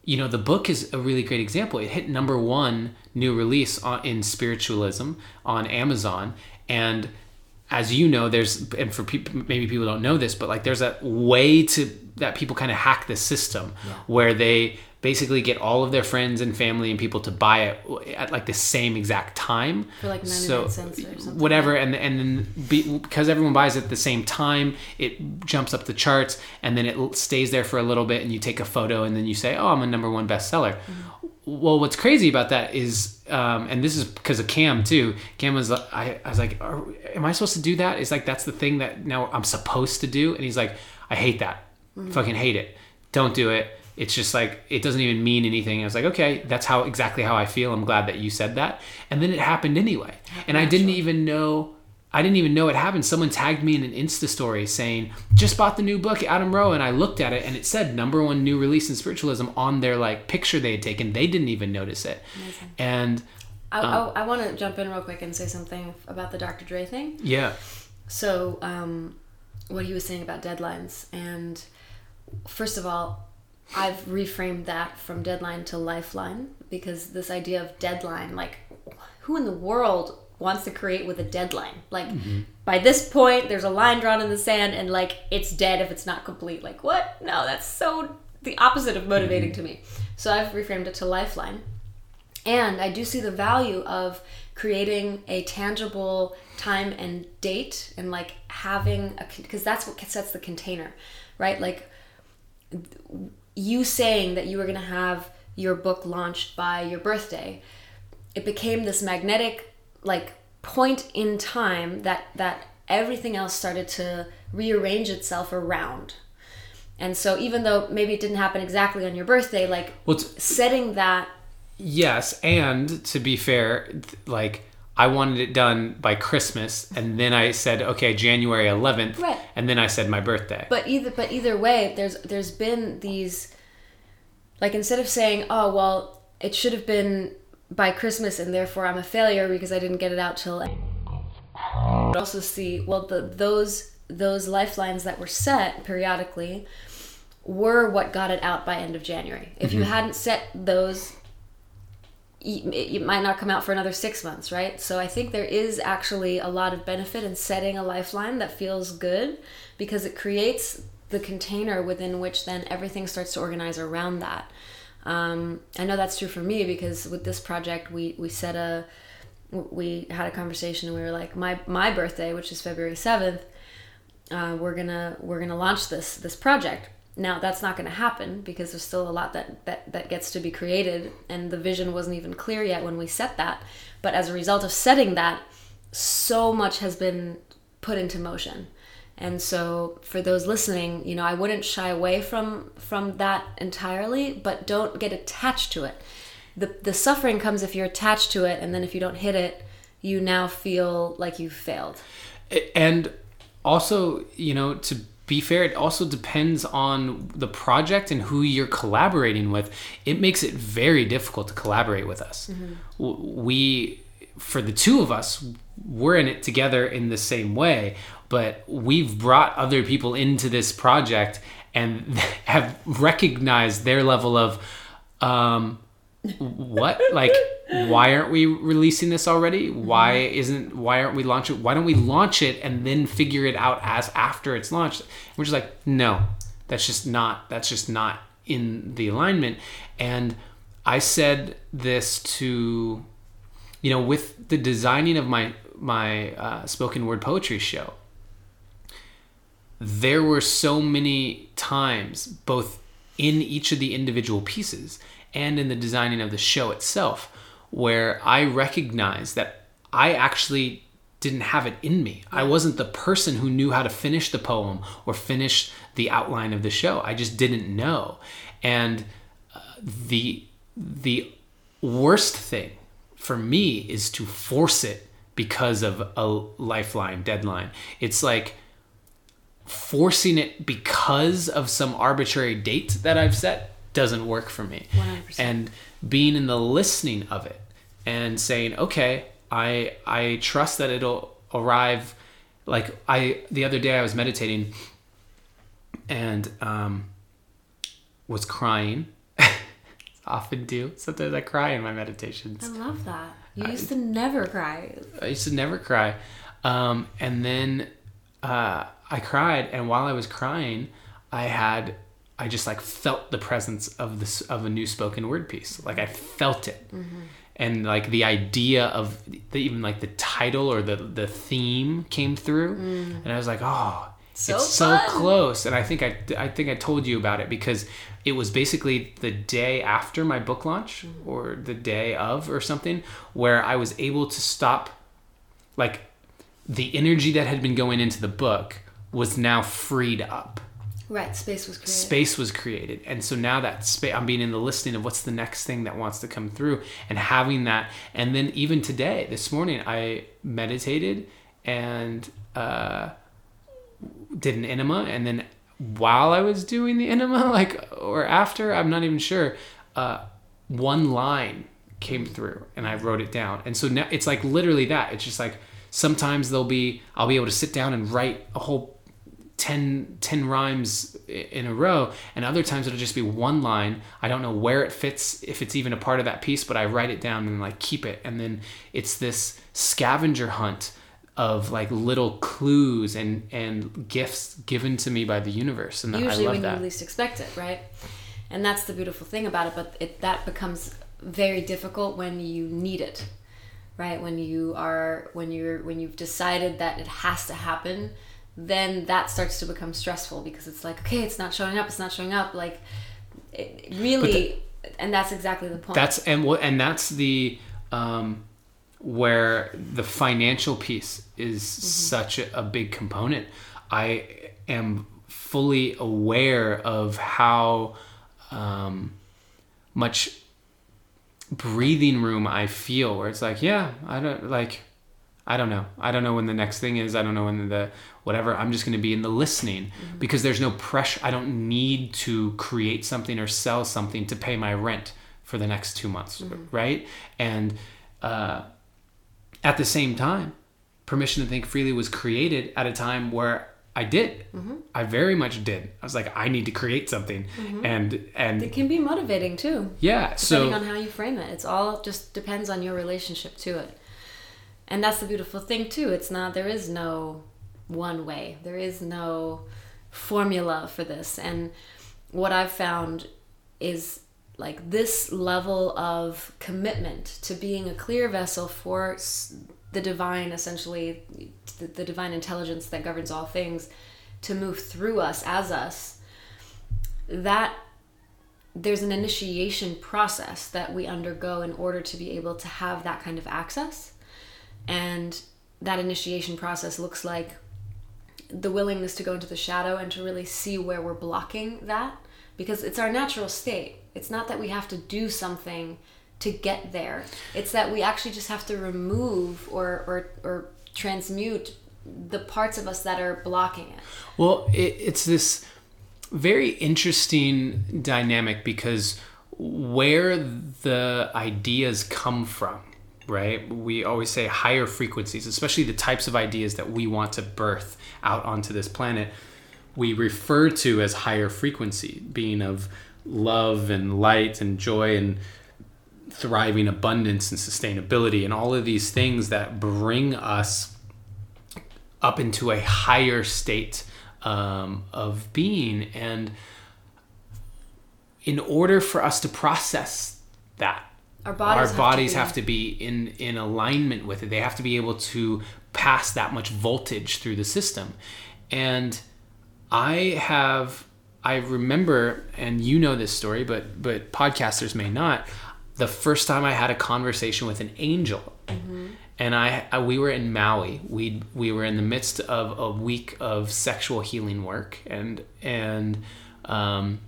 you know, the book is a really great example. It hit number one new release on, in spiritualism on Amazon. And as you know, there's, and for people, maybe people don't know this, but like there's a way to, that people kind of hack the system yeah. where they basically get all of their friends and family and people to buy it at like the same exact time for like ninety-nine so cents or something, whatever, and and then be, because everyone buys it at the same time, it jumps up the charts, and then it stays there for a little bit, and you take a photo, and then you say, oh, I'm a number one bestseller. Mm-hmm. Well, what's crazy about that is, um, and this is because of Cam too. Cam was, I, I was like, Are, am I supposed to do that? It's like, that's the thing that now I'm supposed to do. And he's like, I hate that. Mm-hmm. Fucking hate it. Don't do it. It's just like, it doesn't even mean anything. I was like, okay, that's how exactly how I feel. I'm glad that you said that. And then it happened anyway. And I didn't even know, I didn't even know it happened. Someone tagged me in an Insta story saying, just bought the new book, Adam Rowe. And I looked at it and it said number one new release in spiritualism on their like picture they had taken. They didn't even notice it. Amazing. And I, um, I, I want to jump in real quick and say something about the Doctor Dre thing. Yeah. So um, what he was saying about deadlines. And first of all, I've reframed that from deadline to lifeline, because this idea of deadline, like who in the world wants to create with a deadline? Like mm-hmm. by this point, there's a line drawn in the sand and like it's dead if it's not complete. Like what? No, that's so the opposite of motivating mm-hmm. to me. So I've reframed it to lifeline. And I do see the value of creating a tangible time and date and like having a, because that's what sets the container, right? Like you saying that you were going to have your book launched by your birthday, it became this magnetic like point in time that that everything else started to rearrange itself around. And so even though maybe it didn't happen exactly on your birthday, like well, setting that. Yes, and to be fair, like I wanted it done by Christmas, and then I said, okay, January eleventh, right. And then I said my birthday. But either but either way, there's there's been these, like instead of saying, oh well, it should have been by Christmas and therefore I'm a failure because I didn't get it out till. I also see well the those those lifelines that were set periodically were what got it out by end of January. If mm-hmm. you hadn't set those, it might not come out for another six months, right? So I think there is actually a lot of benefit in setting a lifeline that feels good, because it creates the container within which then everything starts to organize around that. Um, I know that's true for me, because with this project, we, we set a, we had a conversation and we were like, my, my birthday, which is February seventh, uh, we're gonna, we're gonna launch this, this project. Now that's not going to happen because there's still a lot that, that, that gets to be created, and the vision wasn't even clear yet when we set that. But as a result of setting that, so much has been put into motion. And so for those listening, you know, I wouldn't shy away from from that entirely, but don't get attached to it. The the suffering comes if you're attached to it, and then if you don't hit it, you now feel like you've failed. And also, you know, to be fair, it also depends on the project and who you're collaborating with. It makes it very difficult to collaborate with us. Mm-hmm. We, for the two of us, we're in it together in the same way, but we've brought other people into this project and have recognized their level of, um, what? Like, why aren't we releasing this already? Why isn't, why aren't we launching? Why don't we launch it and then figure it out as after it's launched? And we're just like, no, that's just not, that's just not in the alignment. And I said this to, you know, with the designing of my, my uh, spoken word poetry show, there were so many times, both in each of the individual pieces and in the designing of the show itself, where I recognized that I actually didn't have it in me. I wasn't the person who knew how to finish the poem or finish the outline of the show. I just didn't know. And uh, the the worst thing for me is to force it because of a lifeline deadline. It's like forcing it because of some arbitrary date that I've set doesn't work for me. one hundred percent. And being in the listening of it and saying, okay, I I trust that it'll arrive. Like I the other day I was meditating and um was crying often do. Sometimes I cry in my meditations. I love that. You I- used to never cry. I used to never cry. Um, and then uh, I cried, and while I was crying, I had, I just like felt the presence of this, of a new spoken word piece. Like I felt it. Mm-hmm. And like the idea of the, even like the title or the, the theme came through. Mm. And I was like, oh, so it's fun. so close. And I think I, I think I told you about it because it was basically the day after my book launch mm. or the day of or something where I was able to stop, like the energy that had been going into the book was now freed up. Right, space was created. Space was created. And so now that space, I'm being in the listening of what's the next thing that wants to come through and having that. And then even today, this morning, I meditated and uh, did an enema. And then while I was doing the enema, like, or after, I'm not even sure, uh, one line came through and I wrote it down. And so now it's like literally that. It's just like, sometimes there'll be, I'll be able to sit down and write a whole ten, ten rhymes in a row, and other times it'll just be one line. I don't know where it fits, if it's even a part of that piece, but I write it down and like keep it. And then it's this scavenger hunt of like little clues and, and gifts given to me by the universe. And usually I love when that. you least expect it, right? And that's the beautiful thing about it, but it, that becomes very difficult when you need it, right? When you are, when you're, when you've decided that it has to happen, then that starts to become stressful because it's like, okay, it's not showing up, it's not showing up. Like, it really, the, and that's exactly the point. That's, and what, and that's the, um, where the financial piece is mm-hmm. such a, a big component. I am fully aware of how, um, much breathing room I feel where it's like, yeah, I don't like, I don't know. I don't know when the next thing is. I don't know when the whatever. I'm just going to be in the listening mm-hmm. because there's no pressure. I don't need to create something or sell something to pay my rent for the next two months, mm-hmm. right? And uh, at the same time, Permission to Think Freely was created at a time where I did. Mm-hmm. I very much did. I was like, I need to create something, mm-hmm. and and it can be motivating too. Yeah, depending so, on how you frame it. It's all just depends on your relationship to it. And that's the beautiful thing too. It's not, there is no one way. There is no formula for this. And what I've found is like this level of commitment to being a clear vessel for the divine, essentially the, the divine intelligence that governs all things, to move through us as us, that there's an initiation process that we undergo in order to be able to have that kind of access. And that initiation process looks like the willingness to go into the shadow and to really see where we're blocking that, because it's our natural state. It's not that we have to do something to get there. It's that we actually just have to remove or or, or transmute the parts of us that are blocking it. Well, it, it's this very interesting dynamic because where the ideas come from, right? We always say higher frequencies, especially the types of ideas that we want to birth out onto this planet, we refer to as higher frequency, being of love and light and joy and thriving abundance and sustainability and all of these things that bring us up into a higher state um, of being. And in order for us to process that, Our bodies, Our bodies have, to have to be in, in alignment with it. They have to be able to pass that much voltage through the system. And I have, I remember, and you know this story, but but podcasters may not, the first time I had a conversation with an angel. Mm-hmm. And I, I we were in Maui. We we were in the midst of a week of sexual healing work. And, and um,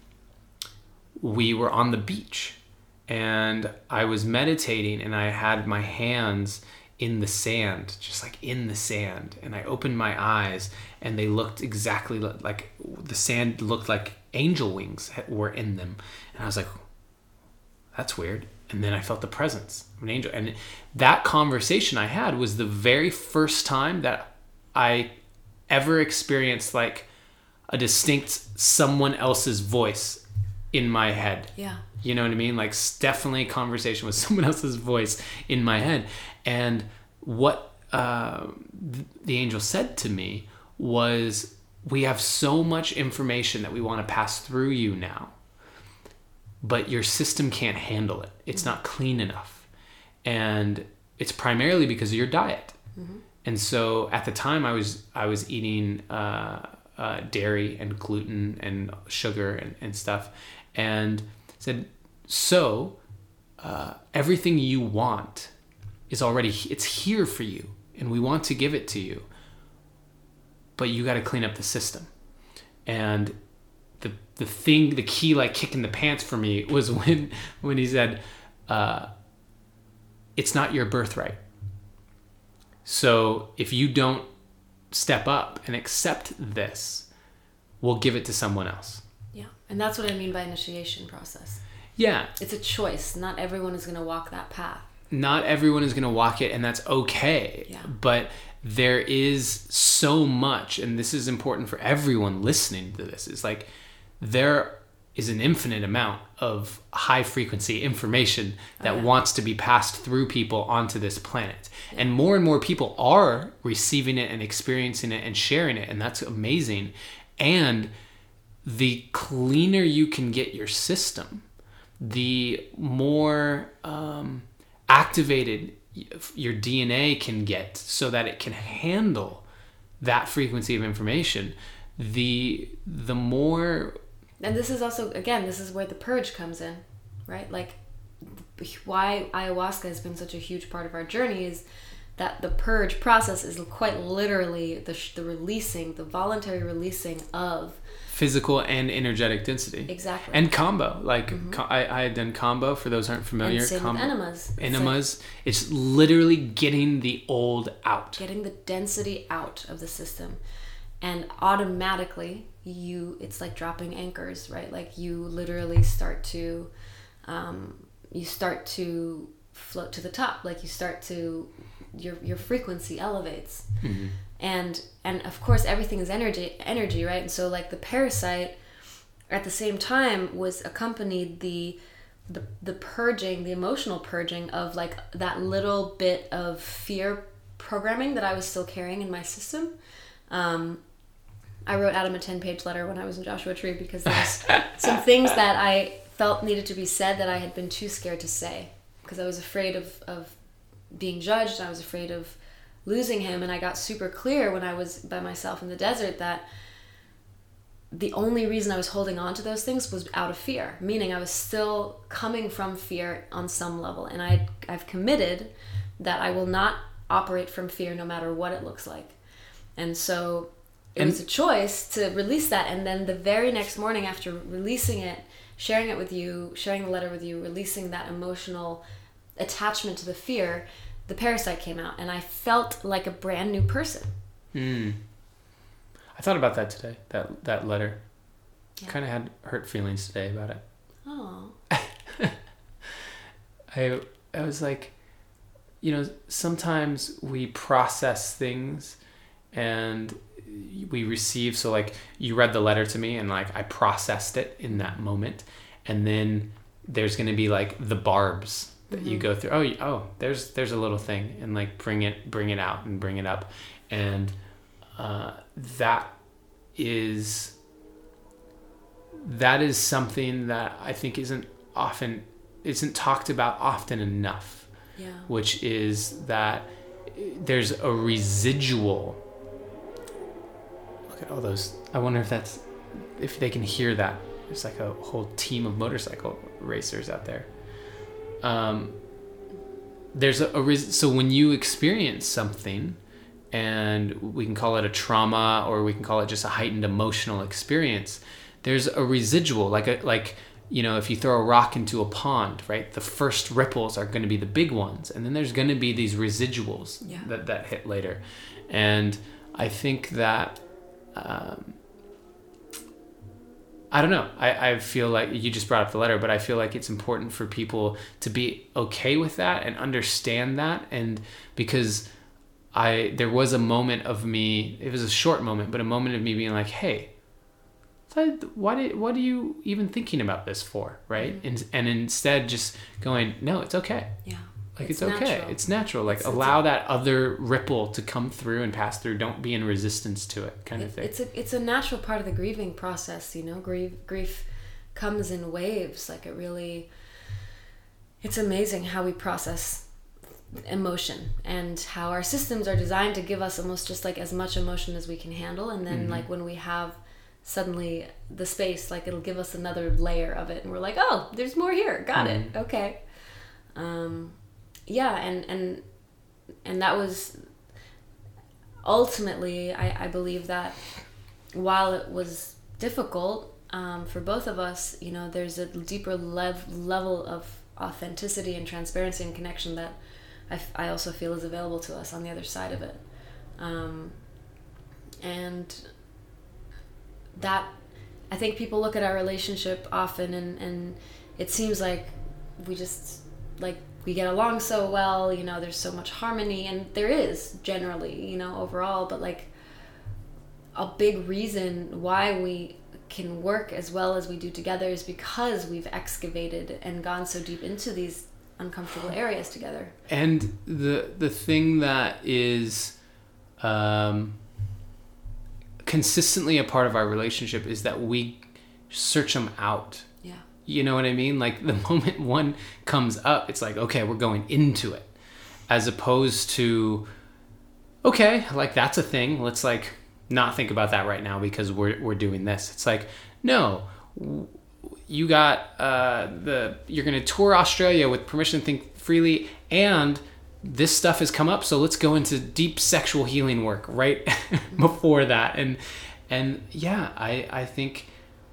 we were on the beach. And I was meditating and I had my hands in the sand, just like in the sand. And I opened my eyes and they looked exactly like, the sand looked like angel wings were in them. And I was like, that's weird. And then I felt the presence of an angel. And that conversation I had was the very first time that I ever experienced like a distinct someone else's voice in my head. Yeah. You know what I mean? Like definitely conversation with someone else's voice in my head. And what uh, the angel said to me was, we have so much information that we want to pass through you now, but your system can't handle it. It's not clean enough. And it's primarily because of your diet. Mm-hmm. And so at the time I was, I was eating uh, uh, dairy and gluten and sugar and, and stuff, and said, so uh, everything you want is already, it's here for you, and we want to give it to you, but you got to clean up the system. And the the thing, the key, like kick in the pants for me was when when he said, uh, it's not your birthright. So if you don't step up and accept this, we'll give it to someone else. Yeah, and that's what I mean by initiation process. Yeah. It's a choice. Not everyone is going to walk that path. Not everyone is going to walk it, and that's okay. Yeah. But there is so much, and this is important for everyone listening to this, is like there is an infinite amount of high frequency information that oh, yeah. wants to be passed through people onto this planet. Yeah. And more and more people are receiving it and experiencing it and sharing it, and that's amazing. And the cleaner you can get your system, the more um, activated your D N A can get so that it can handle that frequency of information, the the more... And this is also, again, this is where the purge comes in, right? Like, why ayahuasca has been such a huge part of our journey is that the purge process is quite literally the, the releasing, the voluntary releasing of physical and energetic density. Exactly. And combo. Like, mm-hmm. co- I, I had done combo, for those who aren't familiar. And same combo. with enemas. It's Enemas. Like, it's literally getting the old out. Getting the density out of the system. And automatically, you, it's like dropping anchors, right? Like, you literally start to, um, you start to float to the top. Like, you start to, your your frequency elevates. Mm-hmm. And and of course everything is energy energy, right? And so like the parasite at the same time was accompanied the the the purging, the emotional purging of like that little bit of fear programming that I was still carrying in my system. Um, I wrote Adam a ten-page letter when I was in Joshua Tree because there's some things that I felt needed to be said that I had been too scared to say because I was afraid of, of being judged. I was afraid of losing him, and I got super clear when I was by myself in the desert that the only reason I was holding on to those things was out of fear, meaning I was still coming from fear on some level, and I I've committed that I will not operate from fear no matter what it looks like. And so it and was a choice to release that, and then the very next morning after releasing it, sharing it with you, sharing the letter with you, releasing that emotional attachment to the fear, the parasite came out, and I felt like a brand new person. Mm. I thought about that today, that that letter. Yeah. Kind of had hurt feelings today about it. Oh. I I was like, you know, sometimes we process things and we receive, so like you read the letter to me and like I processed it in that moment, and then there's going to be like the barbs that mm-hmm. you go through. Oh, oh, there's there's a little thing, and like bring it bring it out and bring it up, and uh, that is that is something that I think isn't often isn't talked about often enough. Yeah. Which is that there's a residual. Look at all those. I wonder if that's if they can hear that. There's like a whole team of motorcycle racers out there. Um, there's a, a res- so when you experience something, and we can call it a trauma, or we can call it just a heightened emotional experience, there's a residual, like a like you know, if you throw a rock into a pond, right, the first ripples are going to be the big ones, and then there's going to be these residuals yeah. that that hit later. And I think that um, I don't know. I, I feel like you just brought up the letter, but I feel like it's important for people to be okay with that and understand that. And because I, there was a moment of me, it was a short moment, but a moment of me being like, hey, So why did, what are you even thinking about this for, right? Mm-hmm. And, and instead just going, no, it's okay. Yeah. Like, it's, it's okay. It's natural. Like, it's, allow it's a, that other ripple to come through and pass through. Don't be in resistance to it, kind it, of thing. It's a, it's a natural part of the grieving process, you know? Grief, grief comes in waves. Like, it really... It's amazing how we process emotion and how our systems are designed to give us almost just, like, as much emotion as we can handle. And then, mm-hmm. like, when we have... suddenly the space, like, it'll give us another layer of it and we're like, oh, there's more here, got mm. it, okay. Um yeah, and and and that was ultimately, I, I believe that while it was difficult um for both of us, you know, there's a deeper lev- level of authenticity and transparency and connection that I, f- I also feel is available to us on the other side of it. Um and that, I think people look at our relationship often and, and it seems like we just, like, we get along so well, you know, there's so much harmony, and there is generally, you know, overall, but, like, a big reason why we can work as well as we do together is because we've excavated and gone so deep into these uncomfortable areas together. And the the thing that is um consistently a part of our relationship is that we search them out. Yeah. You know what I mean? Like, the moment one comes up, it's like, okay, we're going into it, as opposed to, okay, like, that's a thing. Let's, like, not think about that right now because we're we're doing this. It's like, no, you got uh, the you're going to tour Australia with permission to think freely, and this stuff has come up, so let's go into deep sexual healing work right before that. And and yeah, I I think,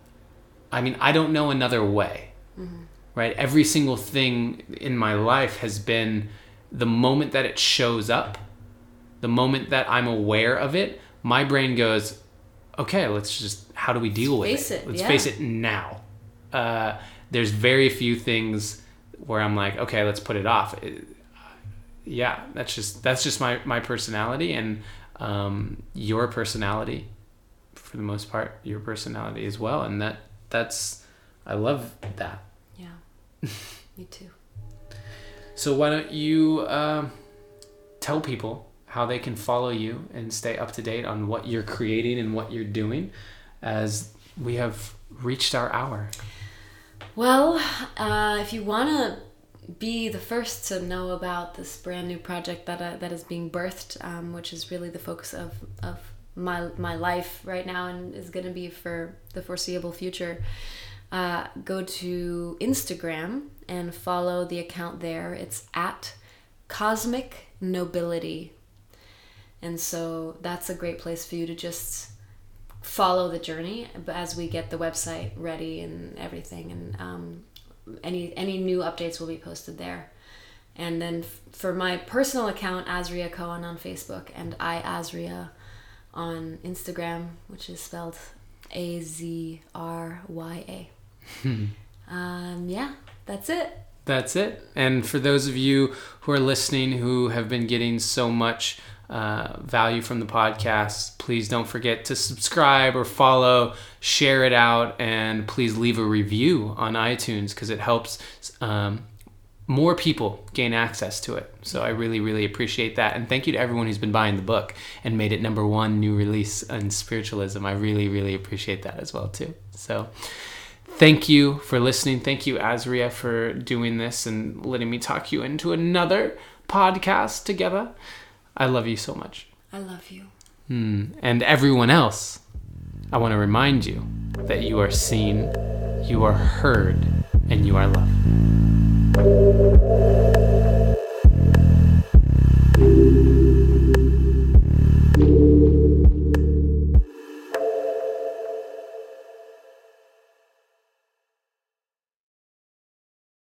I mean, I don't know another way. Mm-hmm. Right? Every single thing in my life has been the moment that it shows up, the moment that I'm aware of it, my brain goes, okay, let's just, how do we deal with face it? it? Let's yeah. face it now. Uh, there's very few things where I'm like, okay, let's put it off. It, yeah, that's just that's just my, my personality, and um, your personality, for the most part, your personality as well, and that that's I love that. Yeah, me too. So why don't you uh, tell people how they can follow you and stay up to date on what you're creating and what you're doing, as we have reached our hour. Well, uh, if you want to be the first to know about this brand new project that uh, that is being birthed, um, which is really the focus of, of my my life right now and is going to be for the foreseeable future, uh, go to Instagram and follow the account there. It's at Cosmic Nobility. And so that's a great place for you to just follow the journey as we get the website ready and everything. And um, any any new updates will be posted there. And then f- for my personal account, Azria Cohen on Facebook, and I Azria on Instagram, which is spelled A Z R Y A. Hmm. Um, yeah, that's it. That's it. And for those of you who are listening who have been getting so much uh, value from the podcast, please don't forget to subscribe or follow, share it out, and please leave a review on iTunes, because it helps um, more people gain access to it. So I really, really appreciate that. And thank you to everyone who's been buying the book and made it number one new release in spiritualism. I really, really appreciate that as well too. So thank you for listening. Thank you, Azria, for doing this and letting me talk you into another podcast together. I love you so much. I love you. Hmm. And everyone else, I want to remind you that you are seen, you are heard, and you are loved.